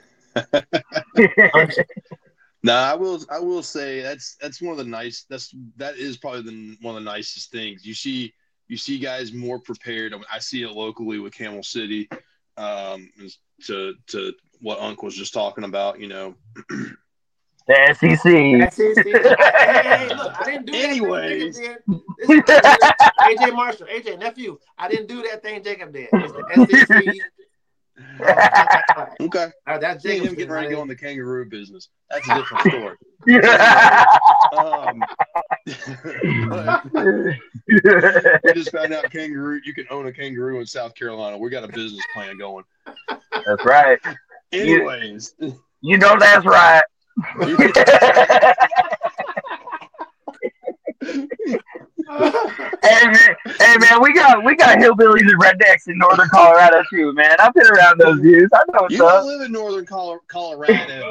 S2: No, I will. I will say that's that's one of the nice. That's that is probably the one of the nicest things. You see, you see guys more prepared. I, mean, I see it locally with Camel City. Um, to to what Unc was just talking about. You know,
S1: the S E C.
S3: S E C. Hey, hey, look, I didn't do
S2: Anyways.
S3: that thing Jacob did. A J Marshall, A J nephew. I didn't do that thing Jacob did. It's the S E C.
S2: Okay.
S3: Uh, that's
S2: See
S3: Jacob's
S2: him getting
S3: thing,
S2: ready to
S3: right?
S2: go in the kangaroo business. That's a different story. um, we just found out kangaroo. You can own a kangaroo in South Carolina. We got a business plan going.
S1: That's right.
S2: Anyways,
S1: you, you know that's right. Hey man, hey man, we got we got hillbillies and rednecks in northern Colorado too, man. I've been around those dudes. I know what's
S2: you
S1: up.
S2: don't live in northern Colo- Colorado.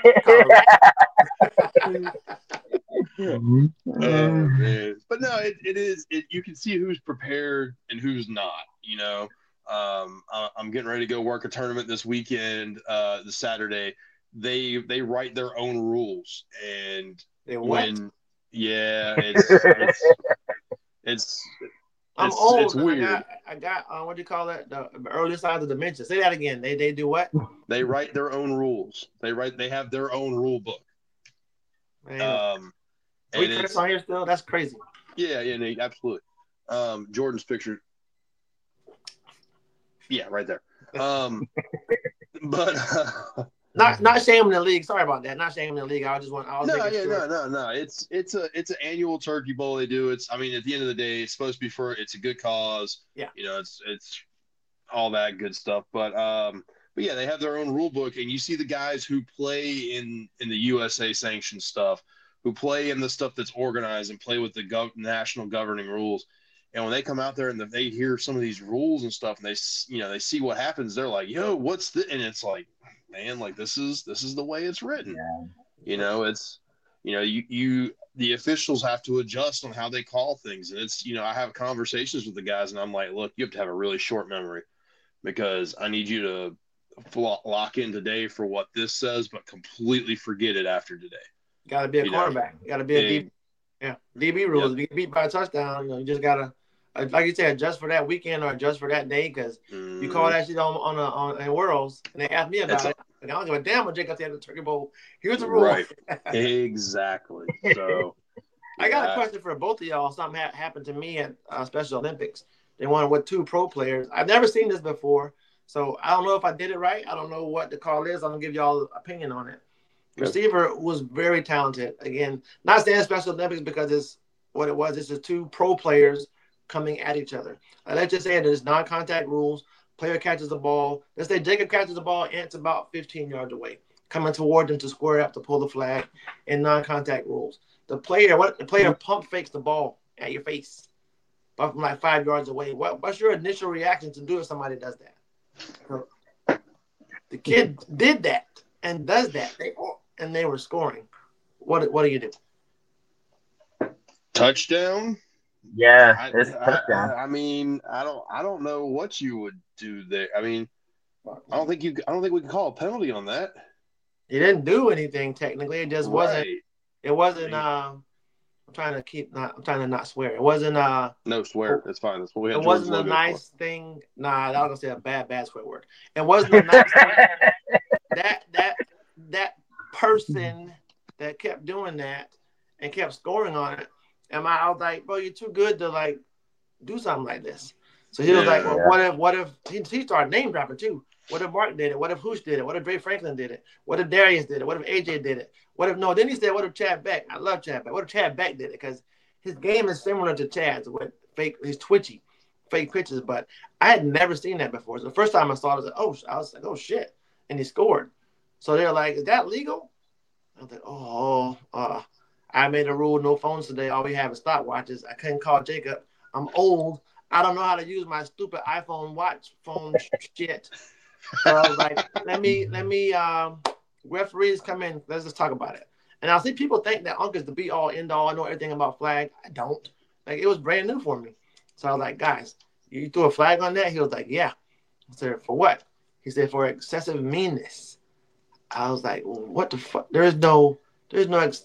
S2: Oh man, but no, it, it is. It, you can see who's prepared and who's not. You know, um, I, I'm getting ready to go work a tournament this weekend. Uh, this Saturday, they they write their own rules, and
S3: They what?
S2: when yeah, it's it's it's,
S3: I'm
S2: it's,
S3: old.
S2: it's
S3: and
S2: weird.
S3: I got, I got uh, what do you call that? The early signs of dementia. Say that again. They they do what?
S2: They write their own rules. They write. They have their own rule book.
S3: Man,
S2: Um,
S3: we
S2: and
S3: curse
S2: it's-
S3: on here still. That's crazy.
S2: yeah, yeah, Nate, absolutely. Um, Jordan's picture. Yeah, right there. Um, but uh,
S3: not not shaming the league. Sorry about that. Not shaming the league. I just want. I was
S2: no,
S3: making
S2: yeah,
S3: sure.
S2: no, no, no. It's it's a it's an annual turkey bowl they do. It's I mean, at the end of the day, it's supposed to be for it's a good cause.
S3: Yeah.
S2: You know, it's it's all that good stuff. But um, but yeah, they have their own rule book, and you see the guys who play in in the U S A sanctioned stuff, who play in the stuff that's organized and play with the gov- national governing rules. And when they come out there and they hear some of these rules and stuff, and they you know they see what happens, they're like, "Yo, what's this?" And it's like, man, like this is this is the way it's written.
S1: Yeah.
S2: You know, it's you know you you the officials have to adjust on how they call things, and it's you know I have conversations with the guys, and I'm like, look, you have to have a really short memory because I need you to lock in today for what this says, but completely forget it after today.
S3: Got to be a
S2: you
S3: cornerback.
S2: Know,
S3: got to be a
S2: it,
S3: D B. Yeah, D B rules. Yep. If you get beat by a touchdown, you know, you just gotta, like you said, adjust for that weekend or adjust for that day because mm. you call that shit on on, a, on in Worlds and they ask me about it. Like, I don't give a damn what Jake got at the Turkey Bowl. Here's the rule.
S2: Right. Exactly. So
S3: I got yeah. a question for both of y'all. Something ha- happened to me at uh, Special Olympics. They wanted with two pro players. I've never seen this before, so I don't know if I did it right. I don't know what the call is. I'm gonna give y'all an opinion on it. The receiver was very talented. Again, not saying Special Olympics because it's what it was. It's just two pro players coming at each other. Uh, let's just say there's non-contact rules. Player catches the ball. Let's say Jacob catches the ball, and it's about fifteen yards away, coming toward them to square up to pull the flag in non-contact rules. The player, what the player pump fakes the ball at your face, but from like five yards away. What, what's your initial reaction to do if somebody does that? The kid did that and does that, they, and they were scoring. What what do you do?
S2: Touchdown.
S1: Yeah,
S2: I,
S1: it's touchdown.
S2: I, I mean, I don't, I don't know what you would do there. I mean, I don't think you, I don't think we can call a penalty on that.
S3: He didn't do anything technically. It just
S2: right.
S3: wasn't. It wasn't. Uh, I'm trying to keep not. I'm trying to not swear. It wasn't. Uh,
S2: no swear. That's fine. That's what we had.
S3: It wasn't a nice for. thing. Nah, I was gonna say a bad, bad swear word. It wasn't a nice thing. That that that person that kept doing that and kept scoring on it. And my, I was like, bro, you're too good to like do something like this. So he was yeah, like, well, yeah. what if, what if he, he started name dropping too? What if Mark did it? What if Hoosh did it? What if Dre Franklin did it? What if Darius did it? What if A J did it? What if no? Then he said, what if Chad Beck? I love Chad Beck. What if Chad Beck did it? Because his game is similar to Chad's with fake, he's twitchy, fake pitches. But I had never seen that before. So the first time I saw it, I was like, oh, I was like, oh shit, and he scored. So they're like, is that legal? I was like, oh, uh. I made a rule, no phones today. All we have is stopwatches. I couldn't call Jacob. I'm old. I don't know how to use my stupid iPhone watch phone shit. So I was like, let me, let me, um, referees come in. Let's just talk about it. And I see people think that Uncle's the be all end all. I know everything about flag. I don't. Like, it was brand new for me. So I was like, guys, you threw a flag on that? He was like, yeah. I said, for what? He said, for excessive meanness. I was like, well, what the fuck? There is no... There's no, it's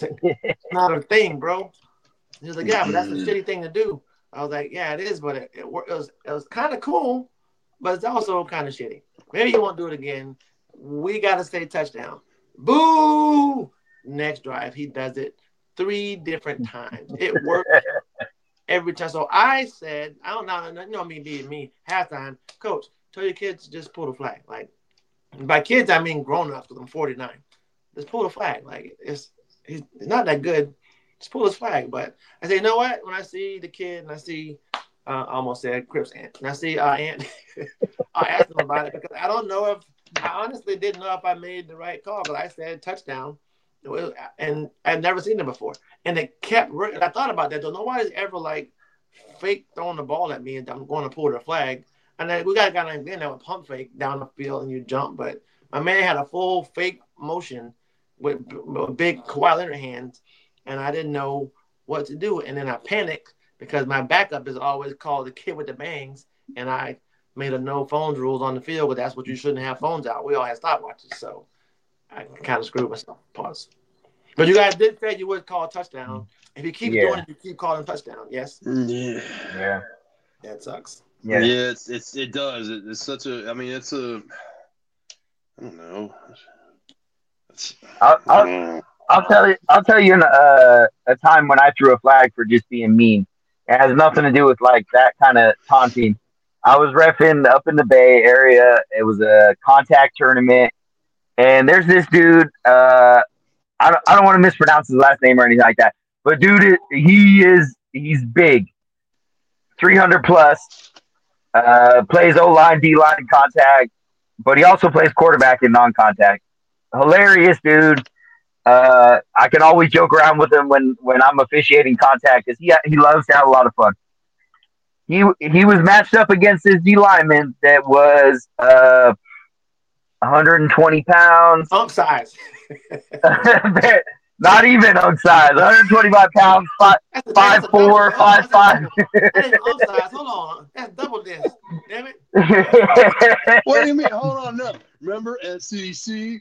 S3: not a thing, bro. He was like, yeah, but that's a shitty thing to do. I was like, yeah, it is, but it, it, it was it was kind of cool, but it's also kind of shitty. Maybe you won't do it again. We got to say touchdown. Boo! Next drive, he does it three different times. It worked every time. So I said, I don't know, you know me being me, halftime, coach, tell your kids to just pull the flag. Like, by kids, I mean grown-ups because I'm forty-nine. Just pull the flag. Like, it's he's not that good. Just pull his flag. But I say, you know what? When I see the kid and I see, uh, I almost said Crips Ant, and I see uh, Ant, I asked him about it because I don't know if, I honestly didn't know if I made the right call, but I said touchdown, and I'd never seen it before. And it kept working. I thought about that. Though nobody's ever, like, fake throwing the ball at me and I'm going to pull the flag. And then we got a guy like Ben that would pump fake down the field and you jump. But my man had a full fake motion with a big Kawhi Leonard hands, and I didn't know what to do. And then I panicked because my backup is always called the kid with the bangs, and I made a no phones rules on the field, but that's what you shouldn't have phones out. We all had stopwatches, so I kind of screwed myself. Pause. But you guys did say you would call a touchdown. If you keep yeah. doing it, you keep calling touchdown. Yes.
S2: Yeah.
S1: Yeah.
S3: That sucks.
S2: Yeah. Yeah. It's it's it does. It, it's such a. I mean, it's a. I don't know.
S1: I'll, I'll, I'll tell you. I'll tell you in a, a time when I threw a flag for just being mean. It has nothing to do with like that kind of taunting. I was reffing up in the Bay Area. It was a contact tournament, and there's this dude. Uh, I don't, I don't want to mispronounce his last name or anything like that. But dude, he is he's big, three hundred plus. Uh, plays O line, D line, contact, but he also plays quarterback in non contact. Hilarious dude. Uh, I can always joke around with him when, when I'm officiating contact because he he loves to have a lot of fun. He he was matched up against this D lineman that was uh, one hundred twenty pounds.
S3: Unk size.
S1: Not even unk size. one hundred twenty-five pounds, five,
S3: That's a-
S1: five
S3: that's a
S1: four,
S3: double-
S1: five
S3: that's a
S1: five.
S3: double. That ain't unk size. Hold on. That's double this. Damn it.
S2: Wait a minute, hold on, no. Remember S E C?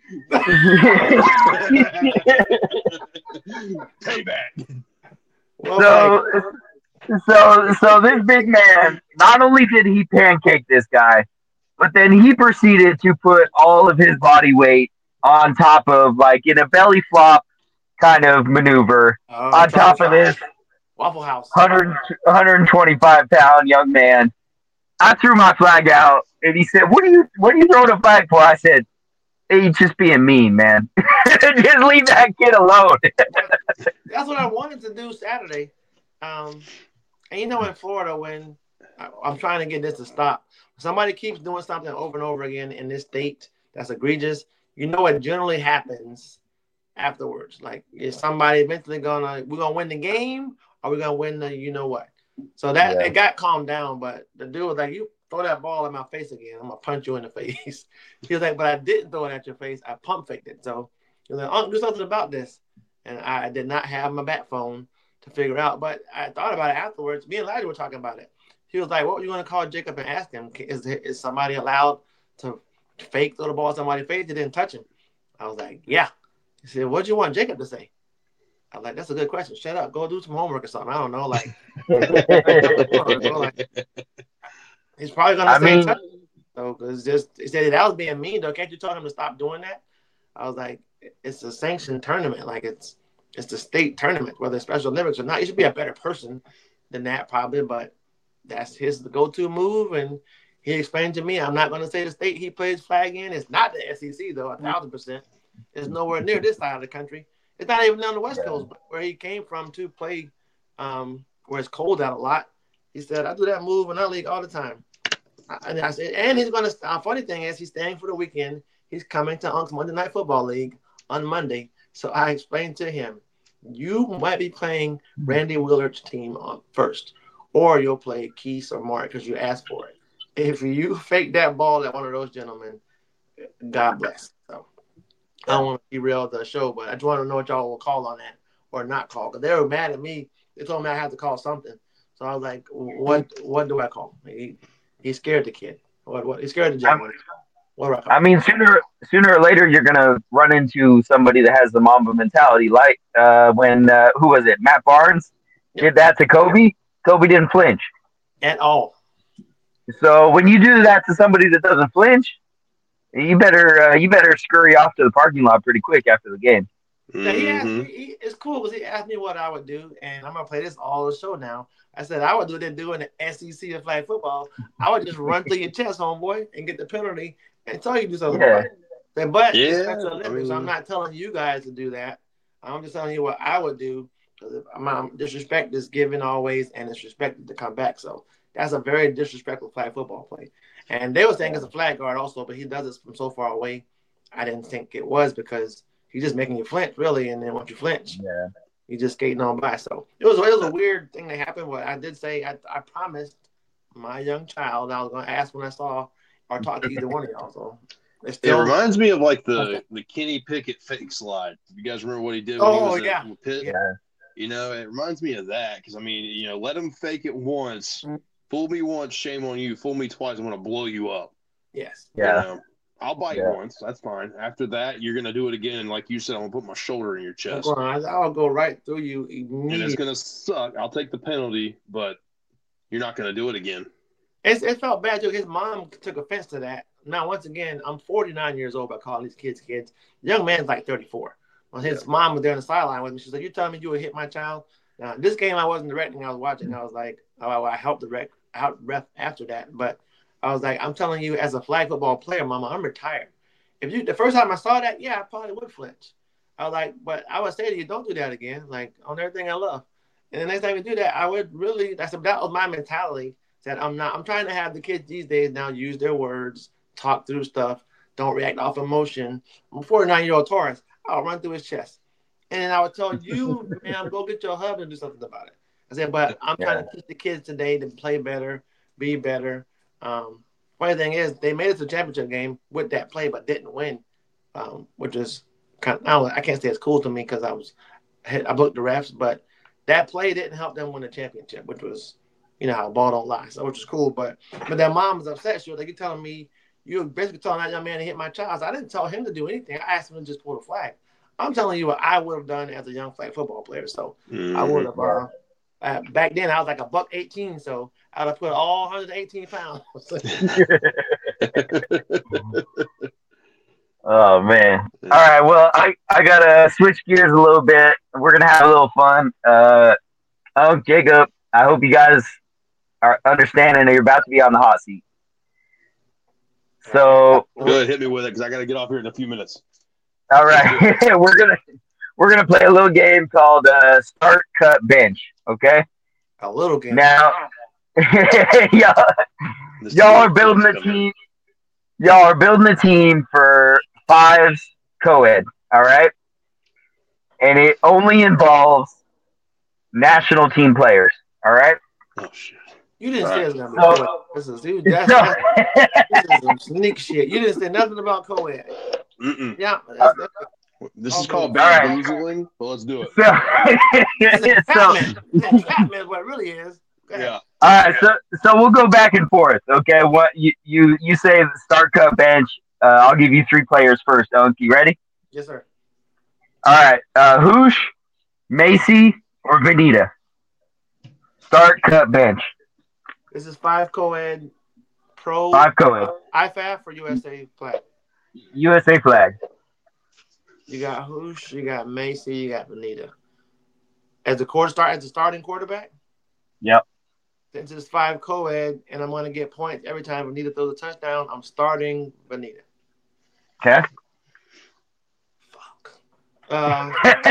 S2: Payback.
S3: Well,
S1: so, so, so this big man, not only did he pancake this guy, but then he proceeded to put all of his body weight on top of, like, in a belly flop kind of maneuver,
S3: uh,
S1: on top of this
S3: Waffle House.
S1: one hundred, one hundred twenty-five pound young man. I threw my flag out, and he said, "What are you, what are you throwing a flag for?" I said, "Hey, he's just being mean, man. Just leave that kid alone."
S3: That's what I wanted to do Saturday. Um, and you know, in Florida, when I, I'm trying to get this to stop, somebody keeps doing something over and over again in this state that's egregious. You know, what generally happens afterwards. Like, is somebody eventually gonna we're gonna win the game, or we're gonna win the you know what? So that
S1: Yeah.
S3: it got calmed down, but the dude was like, "You throw that ball in my face again, I'm gonna punch you in the face." He was like, "But I didn't throw it at your face. I pump faked it." So he was like, "Oh, do something about this." And I did not have my bat phone to figure out, but I thought about it afterwards. Me and Elijah were talking about it. He was like, "What were you going to call Jacob and ask him? Is is somebody allowed to fake throw the ball in somebody's face? They didn't touch him." I was like, "Yeah." He said, "What do you want Jacob to say?" I was like, "That's a good question. Shut up. Go do some homework or something." I don't know. Like, like he's probably going to
S1: I
S3: say
S1: mean,
S3: touch him. So, because just he said that was being mean, though. Can't you tell him to stop doing that? I was like, it's a sanctioned tournament. Like, it's it's the state tournament, whether it's Special Olympics or not. You should be a better person than that, probably, but that's his go-to move. And he explained to me, I'm not going to say the state he plays flag in. It's not the S E C, though, a thousand percent. It's nowhere near this side of the country. It's not even on the West
S1: Yeah.
S3: Coast, where he came from to play, um, where it's cold out a lot. He said, "I do that move in our league all the time." And I said, and he's going to. Uh, funny thing is, he's staying for the weekend. He's coming to Unc's Monday Night Football League on Monday. So I explained to him, you might be playing Randy Willard's team on first, or you'll play Keith or Mark because you asked for it. If you fake that ball at one of those gentlemen, God bless. So I don't want to derail the show, but I just want to know what y'all will call on that or not call, because they were mad at me. They told me I had to call something. So I was like, what What do I call? He, he's scared the kid. What? What? He's scared the gentleman. What do I call?
S1: I mean, sooner sooner or later, you're gonna run into somebody that has the Mamba mentality. Like uh, when uh, who was it? Matt Barnes did that to Kobe. Kobe didn't flinch.
S3: At all.
S1: So when you do that to somebody that doesn't flinch, you better uh, you better scurry off to the parking lot pretty quick after the game.
S3: Yeah, he asked
S2: Mhm.
S3: me, he, it's cool because he asked me what I would do, and I'm gonna play this all the show now. I said I would do what they do in the S E C of flag football. I would just run through your chest, homeboy, and get the penalty and tell you to do something
S1: Yeah.
S3: about it. But, but it's
S2: Yeah,
S3: Special
S2: I
S3: Olympics, so I'm
S2: mean-
S3: not telling you guys to do that. I'm just telling you what I would do, because disrespect is given always, and it's respected to come back. So that's a very disrespectful flag football play. And they were saying it's a flag guard also, but he does it from so far away. I didn't think it was, because he's just making you flinch, really. And then once you flinch,
S1: Yeah.
S3: you just skating on by. So it was it was a weird thing that happened. But I did say I, I promised my young child I was going to ask when I saw or talk to either one of y'all. So it's
S2: It
S3: still
S2: reminds me of like the
S3: Okay.
S2: the Kenny Pickett fake slide. You guys remember what he did when
S3: Oh,
S2: he was
S3: yeah.
S2: at Pitt?
S1: Yeah.
S2: You know, it reminds me of that because I mean, you know, let him fake it once,
S3: Mm.
S2: fool me once, shame on you. Fool me twice, I'm gonna blow you up.
S3: yes.
S2: You
S1: Yeah.
S2: know? I'll bite
S1: Yeah.
S2: once, that's fine. After that, you're gonna do it again, and like you said, I'm gonna put my shoulder in your
S3: I'm
S2: chest,
S3: going, I'll go right through you
S2: and it's
S3: immediately.
S2: gonna suck. I'll take the penalty, but you're not gonna do it again.
S3: It's, it felt bad too. His mom took offense to that. Now, once again, I'm forty-nine years old by calling these kids kids. The young man's like thirty-four. When his mom was there on the sideline with me, she said, "You telling me you would hit my child?" Now, this game I wasn't directing. I was watching. I was like, "Oh, I helped the rec, out ref after that." But I was like, I'm telling you, as a flag football player, Mama, I'm retired. If you the first time I saw that, yeah, I probably would flinch. I was like, but I would say to you, don't do that again. Like on everything I love. And the next time you do that, I would really. That's that was my mentality. That I'm not. I'm trying to have the kids these days now use their words, talk through stuff, don't react off emotion. I'm a forty-nine year old Taurus. I'll run through his chest, and then I would tell you, man, go get your hub and do something about it. I said, but I'm
S1: Yeah.
S3: trying to teach the kids today to play better, be better. Um, funny thing is, they made it to the championship game with that play, but didn't win, um, which is kind of, I, don't, I can't say it's cool to me because I was I booked the refs, but that play didn't help them win the championship, which was, you know, how ball don't lie, so which is cool. But but their mom was upset. She was like, "You're telling me you were basically telling that young man to hit my child." I didn't tell him to do anything. I asked him to just pull the flag. I'm telling you what I would have done as a young flag football player. So
S2: Mm-hmm.
S3: I would have. Uh, uh, back then, I was like a buck eighteen, so I'd have put all one hundred eighteen pounds.
S1: Oh man! All right, well, I I gotta switch gears a little bit. We're gonna have a little fun. Uh, oh, Jacob, I hope you guys are understanding that you're about to be on the hot seat. So,
S2: Go ahead, hit me with it because I got to get off here in a few minutes.
S1: all right, we're gonna we're gonna play a little game called uh, Start, Cut, Bench. Okay.
S3: A little game.
S1: Now, y'all,
S2: This
S1: y'all are
S2: team-
S1: building a team. Y'all are building a team for fives co-ed. All right, and it only involves national team players. All right.
S2: Oh shit!
S3: You didn't
S2: All
S3: say
S2: right.
S3: it's gonna be
S1: So-
S3: co-ed. This is dude. That's, that's, this is some sneak shit. You didn't say nothing about co-ed.
S2: Mm-mm.
S3: Yeah, that's, that's,
S2: This is
S3: Okay.
S2: called
S1: All right.
S2: bamboozling, but let's do it.
S3: this is
S1: so,
S3: entrapment. This is entrapment is what it really is. Go ahead.
S2: Yeah.
S1: all right, so so we'll go back and forth. Okay, what you you you say the start, cut, bench. Uh, I'll give you three players first. Unky, ready?
S3: Yes, sir.
S1: All right, uh, Hoosh, Macy, or Vanita. Start, cut, bench.
S3: This is five co-ed pro
S1: Five co-ed.
S3: I F A F for U S A flag.
S1: U S A flag.
S3: You got Hoosh, you got Macy, you got Benita. As the quarter start as the starting quarterback,
S1: Yep.
S3: since it's five co-ed and I'm gonna get points every time Benita throws a touchdown, I'm starting Benita.
S1: Okay.
S3: Fuck. Uh,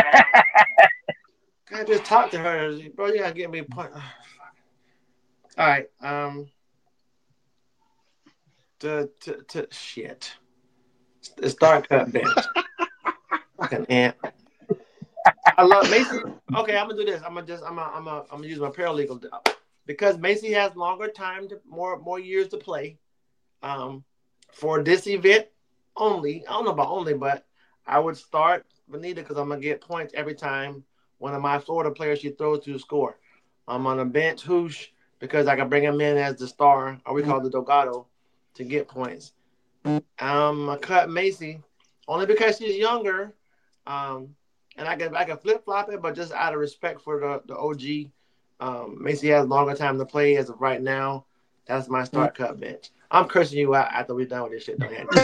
S3: can I just talk to her? Bro, you gotta give me a point. Oh, fuck. All right. Um. To, to, to shit. The start cut bench. Fucking ant. I love Macy. Okay, I'm gonna do this. I'm gonna just. I'm gonna. I'm gonna. I'm gonna use my paralegal because Macy has longer time to more more years to play. Um, for this event only. I don't know about only, but I would start Benita because I'm gonna get points every time one of my Florida players she throws to score. I'm on the bench Hoosh because I can bring him in as the star, or we call it the Dogado, to get points. Um, I cut Macy only because she's younger, um, and I can I can flip flop it, but just out of respect for the the O G, um, Macy has longer time to play as of right now. That's my start cut bench. I'm cursing you out after we're done with this shit. Don't you?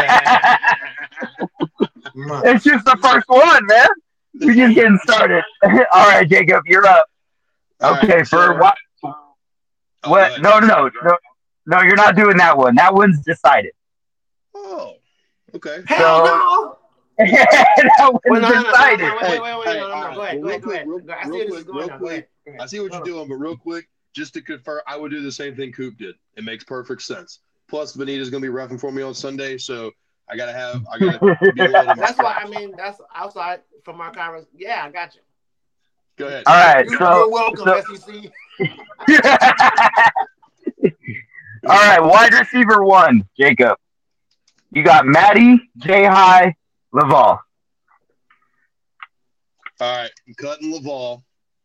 S1: It's just the first one, man. We're just getting started. All right, Jacob, you're up.
S2: All
S1: Okay,
S2: right,
S1: for
S2: so-
S1: what?
S2: Oh,
S1: What?
S2: go ahead.
S1: No, no, no, no, no. You're not doing that one. That one's decided.
S2: Oh, okay.
S3: Hell
S1: So-
S3: no!
S1: that one's
S3: Wait, no, no, no,
S1: decided.
S3: wait, wait, wait, wait, wait,
S2: Hey,
S3: no, no,
S2: all
S3: no.
S2: right.
S3: Go ahead,
S2: Well,
S3: go ahead, go
S2: real
S3: ahead.
S2: quick,
S3: I
S2: real
S3: see where this is
S2: quick,
S3: going
S2: real
S3: now. Go ahead. Go ahead.
S2: I see what you're doing, but real quick, just to confirm, I would do the same thing Coop did. It makes perfect sense. Plus, Benita's going to be reffing for me on Sunday, so I got to have, I got to be loyal to my
S3: That's why I
S2: props.
S3: mean that's outside from our conference. Yeah, I got you.
S2: Go ahead.
S1: All right,
S3: You,
S1: so
S3: you're welcome,
S1: so-
S3: S E C.
S1: all right, wide receiver one, Jacob. You got Maddie, J High, Laval.
S2: All right, I'm cutting Laval.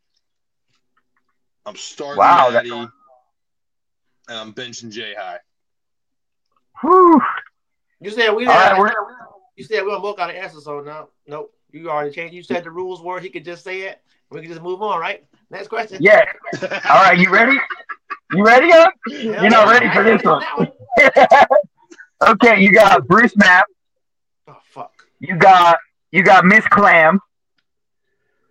S2: I'm starting
S1: Wow, that-
S2: Maddie, and I'm benching J High.
S1: Whew.
S3: You said we
S1: All
S3: didn't.
S1: right, we're
S3: You said we don't both got an answer, so no, nope. You already changed. You said the rules were he could just say it. We can just move on, right? Next question.
S1: yeah. All right, you ready? You ready, up?
S3: Hell
S1: You're not
S3: yeah,
S1: ready
S3: I
S1: for
S3: ain't
S1: this one.
S3: that
S1: Okay, you got Bruce Mapp.
S3: Oh fuck.
S1: You got you got Miss Clam,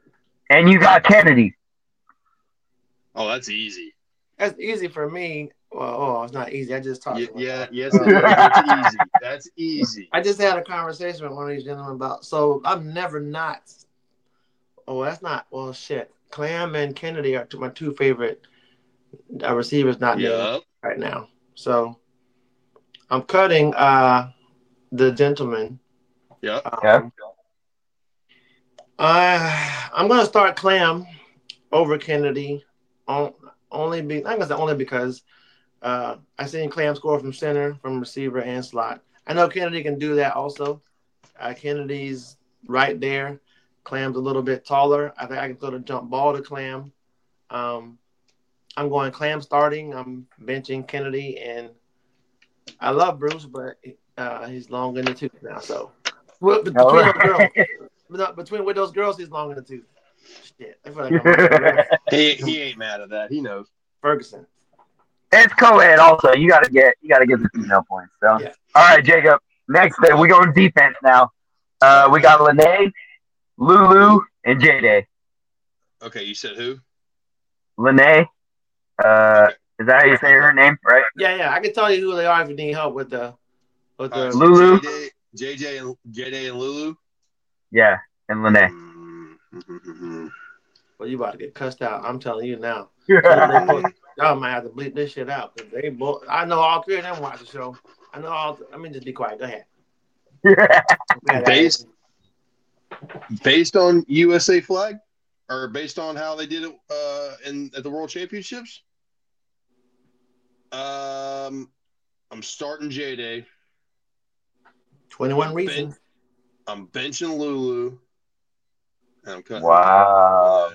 S1: and you got Kennedy.
S2: Oh, that's easy.
S3: That's easy for me. Well, oh, it's not easy. I just talked.
S2: Yeah,
S3: to
S2: yeah yes, it is. That's easy. That's easy.
S3: I just had a conversation with one of these gentlemen about. So I'm never not. Oh, that's not. Well, shit. Clam and Kennedy are two, my two favorite uh, receivers. Not named
S2: Yep.
S3: right now. So I'm cutting uh the gentleman.
S2: Yep.
S3: Um,
S1: Yeah.
S3: I I'm gonna start Clam over Kennedy. On, only be I'm gonna say only because uh I seen Clam score from center, from receiver, and slot. I know Kennedy can do that also. Uh, Kennedy's right there. Clam's a little bit taller. I think I can throw the jump ball to Clam. Um, I'm going Clam starting. I'm benching Kennedy, and I love Bruce, but uh, he's long in the tooth now. So well, between
S1: All
S3: those girls,
S1: right.
S3: between with those girls, he's long in the tooth. Shit, I feel like I'm
S2: He he ain't mad at that. He knows.
S3: Ferguson.
S1: It's co-ed also. You gotta get you gotta get the female points. So
S3: Yeah.
S1: all right, Jacob. Next uh, we go to defense now. Uh, we got Lene, Lulu, and J Day.
S2: Okay, you said who?
S1: Lene. Uh, is that how you say her name? Right?
S3: Yeah, yeah. I can tell you who they are if you need help with the with the.
S2: All right, so
S1: Lulu.
S2: J J, J J and J J and Lulu.
S1: Yeah, and Lene.
S2: Mm-hmm.
S3: Well, you about to get cussed out. I'm telling you now. Y'all might have to bleep this shit out because they both. I know all three of them watch the show. I know all. Th- I mean, just be quiet. Go ahead.
S2: Based based on U S A flag, or based on how they did it uh, in at the World Championships. Um, I'm starting J Day.
S3: Twenty-one
S2: I'm
S3: reasons.
S2: Ben- I'm benching Lulu. And I'm cutting.
S1: Wow.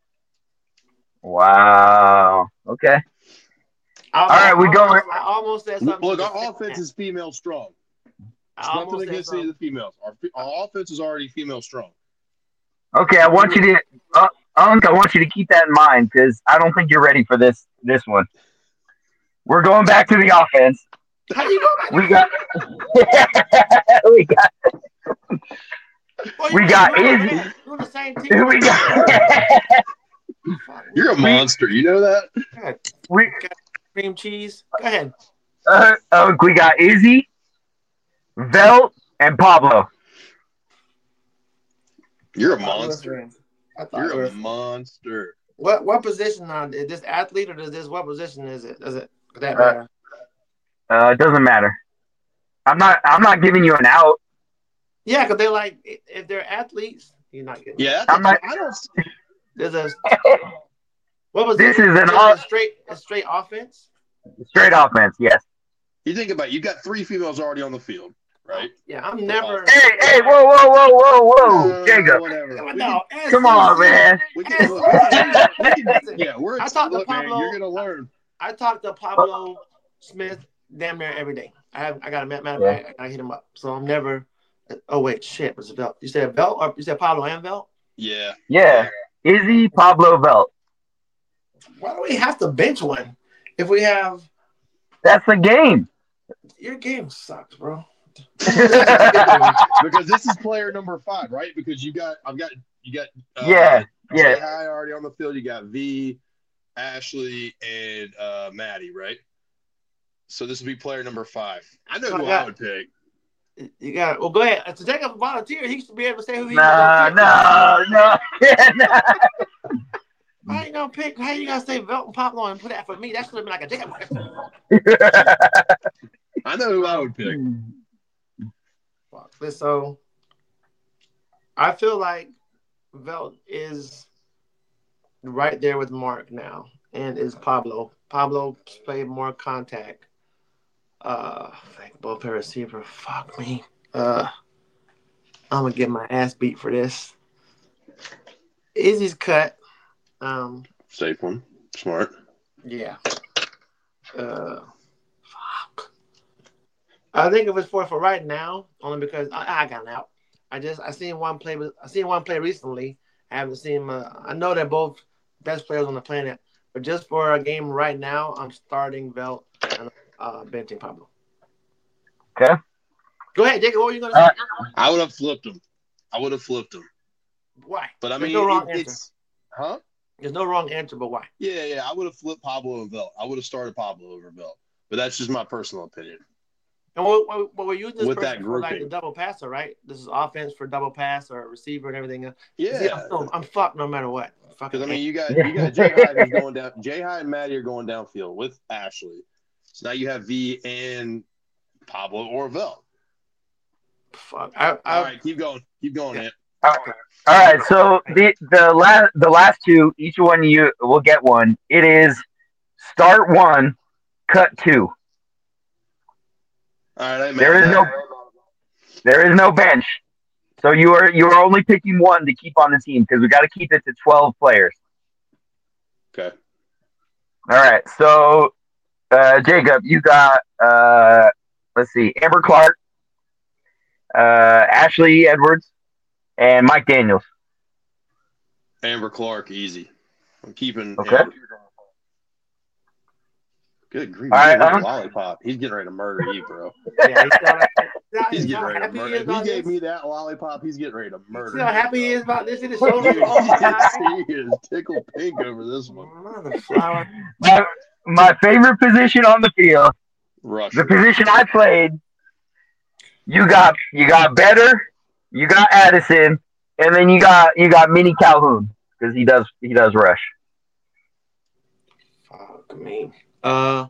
S1: Wow. Okay.
S3: I,
S1: All right, we
S3: I,
S1: go.
S3: almost, I almost said something.
S2: Look,
S3: to
S2: our
S3: the
S2: offense
S3: fan.
S2: is female strong.
S3: I
S2: It's nothing
S3: almost said
S2: against any of
S3: something.
S2: the females. Our, our offense is already female strong.
S1: Okay, I want you to, uh, Unk, I want you to keep that in mind because I don't think you're ready for this this one. We're going back to the offense.
S3: How you go?
S1: We got, we got,
S3: Well,
S1: we
S3: you
S1: got
S3: know,
S1: Izzy.
S3: man, we're the same team.
S1: We got,
S2: You're a monster. You know that?
S3: God,
S1: we,
S3: cream cheese. Go ahead.
S1: uh, Unk, we got Izzy, Velt, and Pablo.
S2: You're a
S3: I thought we were
S2: monster.
S3: friends. I thought
S2: You're
S3: we
S2: a
S3: were-
S2: monster.
S3: What what position on is this athlete or does this what position is it? Does it does that
S1: Uh,
S3: matter?
S1: Uh, it doesn't matter. I'm not, I'm not giving you an out.
S3: Yeah, because they like if they're athletes, you're not getting.
S2: Yeah,
S1: I'm not.
S2: I don't.
S3: There's a what was
S1: This
S3: it?
S1: is an
S3: Just
S1: all,
S3: a straight a straight offense.
S1: straight offense. Yes.
S2: You think about it, you got three females already on the field, right?
S3: Yeah, I'm never.
S1: Hey, hey, whoa, whoa, whoa, whoa, whoa,
S2: Uh,
S1: Jacob.
S2: Whatever. We
S3: No,
S2: can-
S1: Come on, man.
S2: we can- look, we can- we can- yeah, we're.
S3: I talked to
S2: look, man,
S3: Pablo.
S2: you're gonna learn.
S3: I talk to Pablo Smith damn near every day. I have I got a matter of
S1: Yeah.
S3: fact, I hit him up. So I'm never. Oh wait, shit. Was it Velt? You said Velt or you said Pablo and Velt?
S2: Yeah.
S1: Yeah. Izzy, Pablo, Velt.
S3: Why do we have to bench one if we have
S1: That's the game.
S3: your game sucks, bro?
S2: Because this is player number five, right? Because you got, I've got, you got. Uh,
S1: Yeah, yeah.
S2: Jay High already on the field. You got V, Ashley, and uh, Maddie, right? So this would be player number five. I know
S3: I
S2: who
S3: got-
S2: I would pick.
S3: You got it. Well, go ahead. To take up a volunteer, he should be able to say who he
S1: No, no, no. no.
S3: How you gonna pick? How you gonna say Velt and Pablo and put that for me? That should have been like a Jacob question.
S2: I know who I would pick.
S3: Fuck. So I feel like Velt is right there with Mark now, and is Pablo. Pablo played more contact. Uh, thank both a receiver. Fuck me. Uh, I'm gonna get my ass beat for this. Izzy's cut. Um,
S2: Safe one. Smart.
S3: yeah. Uh, fuck. I think it was for for right now, only because I, I got an out. I just I seen one play. I seen one play recently. I haven't seen him. Uh, I know they're both best players on the planet, but just for a game right now, I'm starting Velt and uh, benching Pablo.
S1: Okay.
S3: Go ahead, Jacob. What were you gonna say?
S1: Uh,
S2: I would have flipped him. I would have flipped him.
S3: Why?
S2: But I
S3: There's
S2: mean,
S3: no wrong
S2: it,
S3: answer.
S2: it's huh?
S3: There's no wrong answer, but why?
S2: Yeah, yeah. I would have flipped Pablo and Velt. I would have started Pablo over Velt. But that's just my personal opinion.
S3: And what, what we're using this
S2: With
S3: person
S2: that
S3: for, like the
S2: grouping.
S3: double passer, right? This is offense for double pass or receiver and everything else.
S2: Yeah.
S3: See, I'm, still, I'm fucked no matter what.
S2: Because I mean, you got you got Jay High who's going down. Jay High and Maddie are going downfield with Ashley. So now you have V and Pablo or Velt.
S3: Fuck. I, I,
S2: All right, keep going, keep going,
S3: Yeah.
S2: Ant.
S1: All right, so the the last the last two, each one you will get one. It is start one, cut two.
S2: All right, I
S1: There is no there is no bench, so you are you are only picking one to keep on the team because we got to keep it to twelve players.
S2: Okay.
S1: All right, so uh, Jacob, you got uh, let's see, Amber Clark, uh, Ashley Edwards, and Mike Daniels.
S2: Amber Clark, easy. I'm keeping.
S1: Okay.
S2: Amber. Good grief.
S1: All right,
S2: Look at
S1: um,
S2: Lollipop. He's getting ready to murder you, bro.
S3: yeah, he's still,
S2: He's
S3: he's
S2: getting
S3: how
S2: ready to
S3: happy he
S2: murder.
S3: is
S2: If he
S3: about
S2: gave
S3: this.
S2: me that lollipop, he's getting ready to murder
S3: See how
S2: me,
S3: happy he
S2: bro.
S3: is about this? It is so
S2: He
S3: oh,
S2: is, he is tickled pink over this one.
S3: Mother flower.
S1: my, my favorite position on the field,
S2: Rusher.
S1: the position I played. You got you got Better, you got Addison, and then you got you got Minnie Calhoun because he does he does rush.
S3: Fuck me. Uh,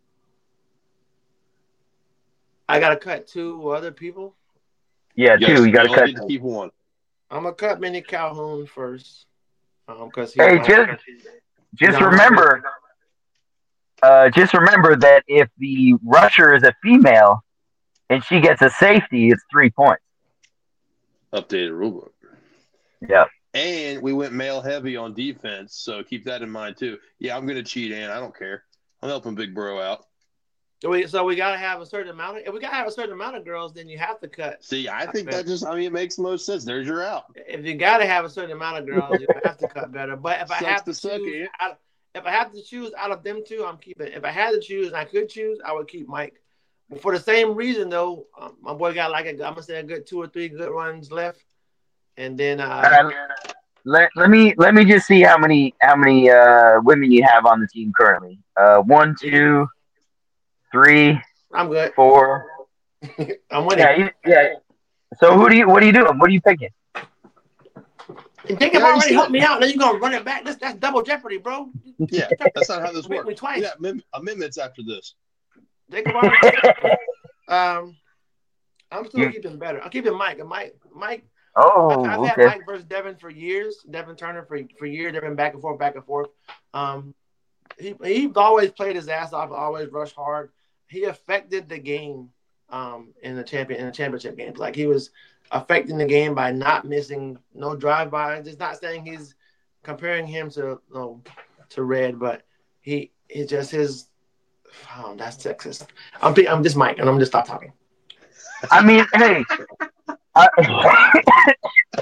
S3: I gotta cut two other people.
S1: Yeah,
S2: Yes,
S1: two. You got to
S2: only
S1: cut.
S2: get to keep one.
S3: I'm gonna cut Minnie Calhoun first. Um, because he's
S1: Hey,
S3: my-
S1: just just
S3: No.
S1: remember, uh, just remember that if the rusher is a female and she gets a safety, it's three points.
S2: Updated rulebook.
S1: Yeah.
S2: And we went male heavy on defense, so keep that in mind too. Yeah, I'm gonna cheat, and I don't care. I'm helping Big Bro out.
S3: So we, so we gotta have a certain amount of. If we gotta have a certain amount of girls, then you have to cut.
S2: See, I think that just, I mean, it makes the most sense. There's your out.
S3: If you gotta have a certain amount of girls, you have to cut better. But if I
S2: Sucks
S3: have
S2: to
S3: to
S2: suck,
S3: choose,
S2: Ant.
S3: out, if I have to choose out of them two, I'm keeping. If I had to choose, and I could choose, I would keep Mike. But for the same reason, though, um, my boy got like a, I'm gonna say a good two or three good runs left, and then uh,
S1: All right, let, let me let me just see how many how many uh, women you have on the team currently. Uh, one, two, three,
S3: I'm good.
S1: four.
S3: I'm winning.
S1: Yeah, you, yeah. So who do you what are you doing? What are you picking?
S3: And Jacob
S2: Yeah, you
S3: already
S2: said
S3: helped
S2: it.
S3: me out. Now you're gonna run it back. That's that's double jeopardy, bro.
S2: Yeah, that's not how this
S3: Beat me
S2: works.
S3: twice.
S2: Yeah, amend- amendments after this.
S3: Jacob already. um, I'm still
S1: You-
S3: keeping better. I'm keeping Mike. And Mike, Mike.
S1: Oh,
S3: I've, I've had
S1: okay.
S3: Mike versus Devin for years. Devin Turner for for years. They've been back and forth, back and forth. Um, he he's always played his ass off. Always rushed hard. He affected the game. Um, in the champion in the championship games, like he was affecting the game by not missing no drive-bys. It's not saying he's comparing him to you know, to Red, but he it's just his. Oh, that's sexist. I'm I'm just Mike, and I'm just stop talking.
S1: I mean, hey. I,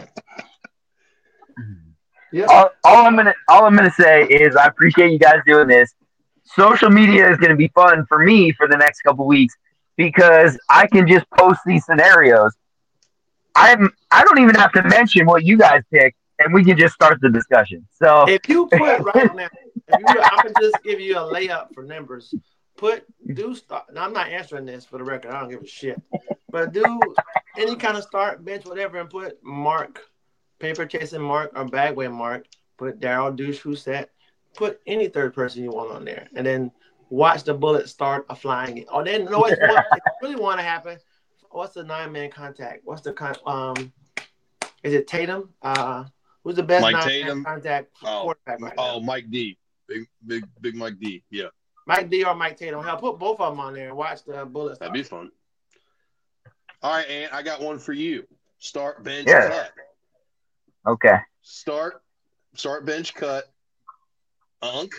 S3: Yeah.
S1: all, all I'm gonna all I'm gonna say is I appreciate you guys doing this. Social media is gonna be fun for me for the next couple weeks because I can just post these scenarios. I'm I don't even have to mention what you guys pick, and we can just start the discussion. So
S3: If you put right now, if you, I can just give you a layup for numbers. Put do start. Now I'm not answering this for the record. I don't give a shit. But do any kind of start bench whatever and put Mark, paper chasing Mark or bagway Mark. Put Daryl Douche Rousset. Put any third person you want on there, and then watch the bullet start a flying. Or then no, it's what if you really want to happen. What's the nine man contact? What's the con? Um, is it Tatum? Uh, who's the best
S2: Mike
S3: nine
S2: Tatum?
S3: man contact
S2: Oh,
S3: quarterback right
S2: oh,
S3: now?
S2: Mike D. Big, big, big Mike D. Yeah,
S3: Mike D or Mike Tatum. Hell, put both of them on there and watch the bullets.
S2: that'd be fun. All right, Ant, I got one for you. Start, bench,
S1: Yeah.
S2: cut.
S1: okay.
S2: Start, start, bench, cut. Unk.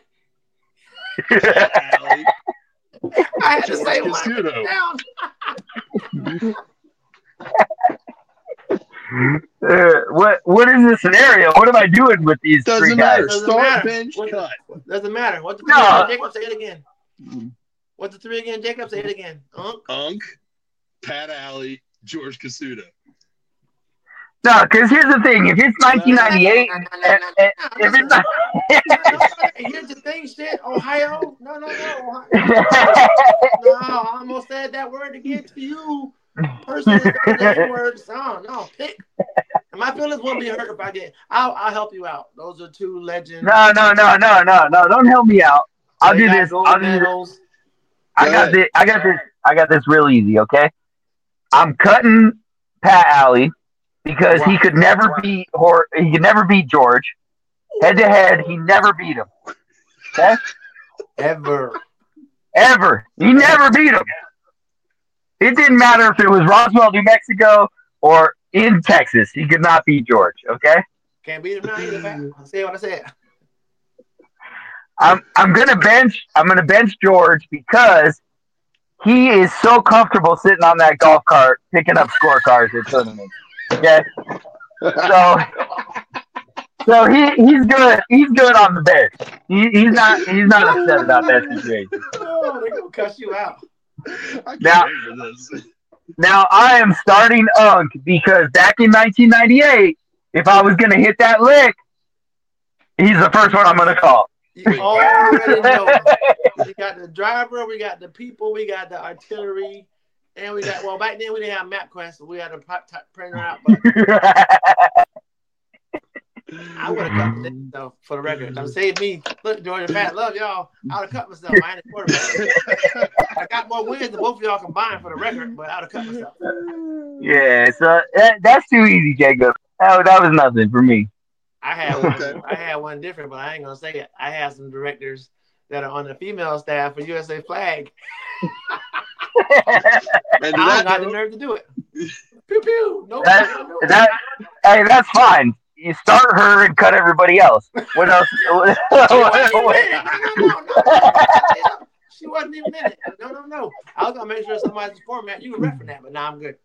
S2: Alley.
S3: I had to
S2: George
S3: say one
S2: Cascudo.
S3: down.
S1: Uh, what what is the scenario? What am I doing with these
S2: Doesn't
S1: three
S2: matter.
S1: guys?
S3: Doesn't
S2: Start,
S3: matter.
S2: bench,
S3: What-
S2: cut.
S3: Doesn't matter. What's the three
S1: No.
S3: again? Jacob, say it again. What's the three again? Jacob, say it again. Unk.
S2: Unk, Pat Alley, George Cascudo.
S1: No, because here's the thing: if it's nineteen ninety-eight, if, if it's not,
S3: here's the thing, shit, Ohio. No, no, no, Ohio. No, I almost said that word again to you. Person is the N word. So no, pick. My feelings won't be hurt if I get. I'll, I'll help you out. Those are two legends.
S1: No, no, no, no, no, no. Don't help me out. I'll
S3: They
S1: do
S3: got
S1: this.
S3: gold
S1: I'll do this.
S3: medals.
S1: I
S2: Go
S1: got
S2: ahead.
S1: this. I got this. I got this real easy. Okay. I'm cutting Pat Alley because he
S3: Wow.
S1: could never beat Hor. He could never beat George. Head to head, he never beat him. Okay.
S3: Ever.
S1: Ever. He never beat him. It didn't matter if it was Roswell, New Mexico, or in Texas. He could not beat George. Okay.
S3: Can't beat him now either, Pat. I say what I said.
S1: I'm I'm gonna bench. I'm gonna bench George because he is so comfortable sitting on that golf cart picking up scorecards at tournaments. Okay. So so he, he's good. He's good on the bench. He, he's not he's not upset about that situation.
S3: Oh, they're gonna cuss you out.
S2: I can't
S1: Now-
S2: wait for this.
S1: Now I am starting Unk because back in nineteen ninety-eight, if I was gonna hit that lick, he's the first one I'm gonna call.
S3: You already know. We got the driver, we got the people, we got the artillery, and we got. Well, back then we didn't have MapQuest, so we had to pop type printer out. But I would have cut this though, for the record. I'm saying me. Look, Georgia Fat, love y'all. I would have cut myself. I ain't a quarterback. I got more wins than both of y'all combined for the record, but I would have cut myself.
S1: Yeah, so that, that's too easy, Jacob. That, that was nothing for me.
S3: I had one. I had one different, but I ain't gonna say it. I had some directors that are on the female staff for U S A Flag.
S2: And
S3: I
S2: to
S3: don't
S2: that
S3: got the
S2: note,
S3: nerve to do it. Pew pew. Nope.
S1: That,
S3: nope.
S1: that, hey, that's fine. You start her and cut everybody else. What else?
S3: She wasn't even in it. No, no, no, no. She wasn't even in it. No, no, no. I was gonna make sure somebody's format. You can ref for that, but now I'm good.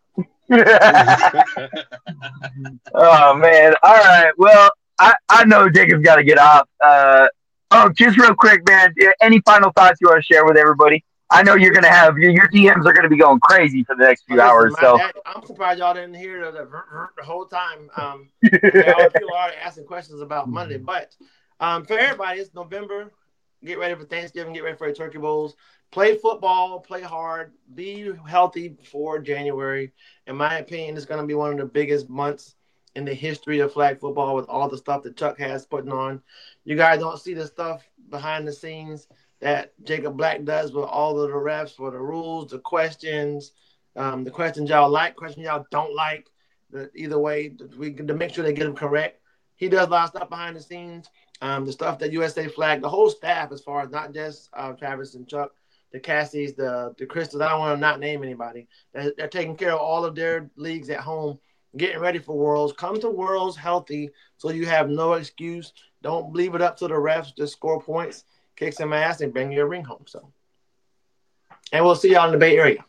S1: Oh man! All right. Well, I, I know Jacob's got to get off. Uh, oh, just real quick, man. Any final thoughts you want to share with everybody? I know you're gonna have your, your D Ms are gonna be going crazy for the next few
S3: Listen,
S1: hours.
S3: my
S1: So
S3: dad- I'm surprised y'all didn't hear the, the, the whole time. Um, y'all, people are asking questions about Monday, but um, for everybody, it's November. Get ready for Thanksgiving. Get ready for the turkey bowls. Play football. Play hard. Be healthy before January. In my opinion, it's going to be one of the biggest months in the history of flag football with all the stuff that Chuck has putting on. You guys don't see the stuff behind the scenes that Jacob Black does with all of the refs for the rules, the questions, um, the questions y'all like, questions y'all don't like. The, either way, we to make sure they get them correct. He does a lot of stuff behind the scenes. Um, the stuff that U S A Flag, the whole staff, as far as not just uh, Travis and Chuck, the Cassies, the the Crystals. I don't want to not name anybody. They're, they're taking care of all of their leagues at home, getting ready for Worlds. Come to Worlds healthy, so you have no excuse. Don't leave it up to the refs. Just score points, kick some ass, and bring your ring home. So, and we'll see y'all in the Bay Area.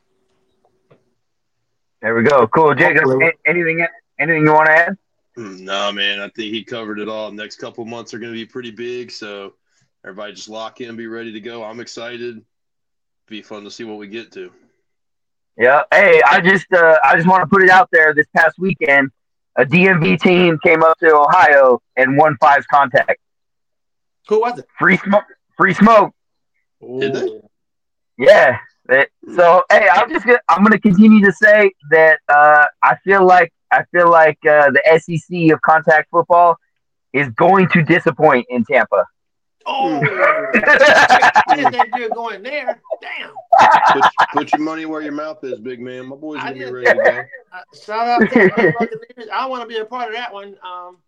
S1: there we go. Cool, Jacob. a- Anything anything you want to add?
S2: no, man, I think he covered it all. Next couple months are going to be pretty big, so everybody just lock in, be ready to go. I'm excited. Be fun to see what we get to.
S1: Yeah. Hey, I just uh, I just want to put it out there. This past weekend, a D M V team came up to Ohio and won Five's contact.
S3: Who was it?
S1: Free smoke. Free smoke.
S2: Did they?
S3: Ooh.
S1: Yeah. That- so hey, I'm just gonna, I'm going to continue to say that uh, I feel like I feel like uh, the S E C of contact football is going to disappoint in Tampa.
S3: Oh, I didn't think you were going there. Damn.
S2: Put, put your money where your mouth is, big man. My boy's
S3: I
S2: going to be
S3: didn't-
S2: ready to go.
S3: Uh, shout out to the Buccaneers. I want to be a part of that one. Um,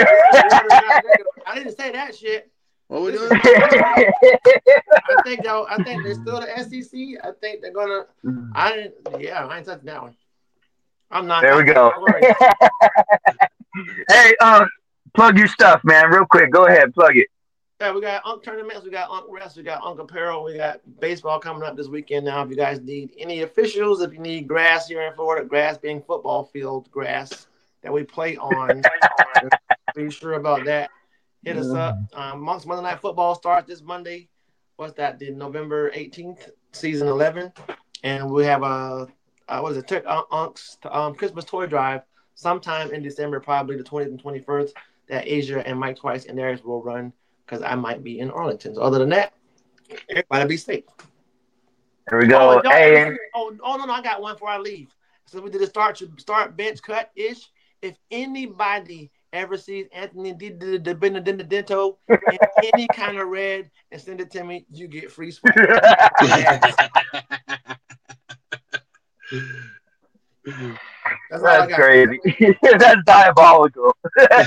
S3: I didn't say that shit.
S2: What we doing?
S3: I think though. I think they're still the S E C. I think they're gonna. I didn't. Yeah, I ain't touching that one. I'm not.
S1: There we go.
S3: Don't worry.
S1: Hey, um, plug your stuff, man, real quick. Go ahead, plug it.
S3: Yeah, we got Unk tournaments, we got Unk Rest, we got Unk Apparel, we got baseball coming up this weekend now. If you guys need any officials, if you need grass here in Florida, grass being football field grass that we play on, be sure about that. Hit us up. Um, Monk's Monday Night Football starts this Monday. What's that? The November eighteenth, season eleven. And we have a, uh, what is it, Tech Unk's um, Christmas toy drive sometime in December, probably the twentieth and twenty-first, that Asia and Mike Twice and Darius will run because I might be in Arlington. So other than that, everybody be safe.
S1: There we go.
S3: Oh,
S1: hey,
S3: oh, oh, no, no, I got one before I leave. So we did a start start bench cut ish. If anybody ever sees Anthony Di Benedetto in any kind of red and send it to me, you get free swag.
S1: That's, That's crazy. That's diabolical.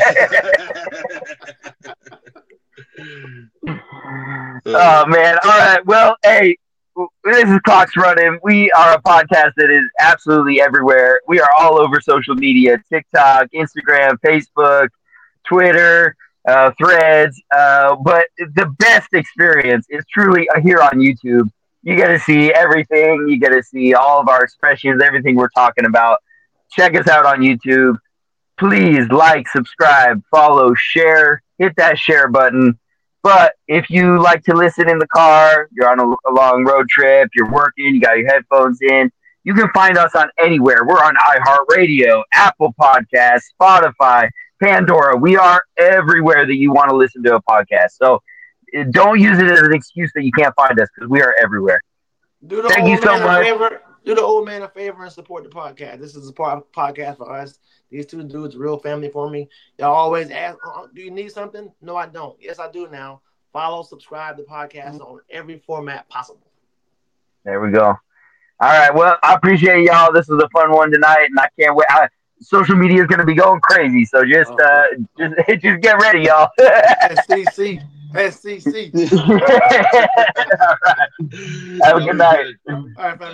S1: Oh man! All right. Well, hey, this is Clock's Running. We are a podcast that is absolutely everywhere. We are all over social media: TikTok, Instagram, Facebook, Twitter, uh, Threads. Uh, but the best experience is truly here on YouTube. You get to see everything. You get to see all of our expressions, everything we're talking about. Check us out on YouTube. Please like, subscribe, follow, share, hit that share button. But if you like to listen in the car, you're on a, a long road trip, you're working, you got your headphones in, you can find us on anywhere. We're on iHeartRadio, Apple Podcasts, Spotify, Pandora. We are everywhere that you want to listen to a podcast. So don't use it as an excuse that you can't find us because we are everywhere.
S3: Do the
S1: Thank
S3: old
S1: you so
S3: man
S1: much.
S3: A favor. Do the old man a favor and support the podcast. This is a part podcast for us. These two dudes, real family for me. Y'all always ask, oh, do you need something? No, I don't. Yes, I do now. Follow, subscribe to the podcast on every format possible.
S1: There we go. All right. Well, I appreciate y'all. This was a fun one tonight, and I can't wait. I, social media is going to be going crazy, so just, oh, uh, just, just get ready, y'all.
S3: S C C. S C C.
S1: All right. Have a good night.
S3: All right,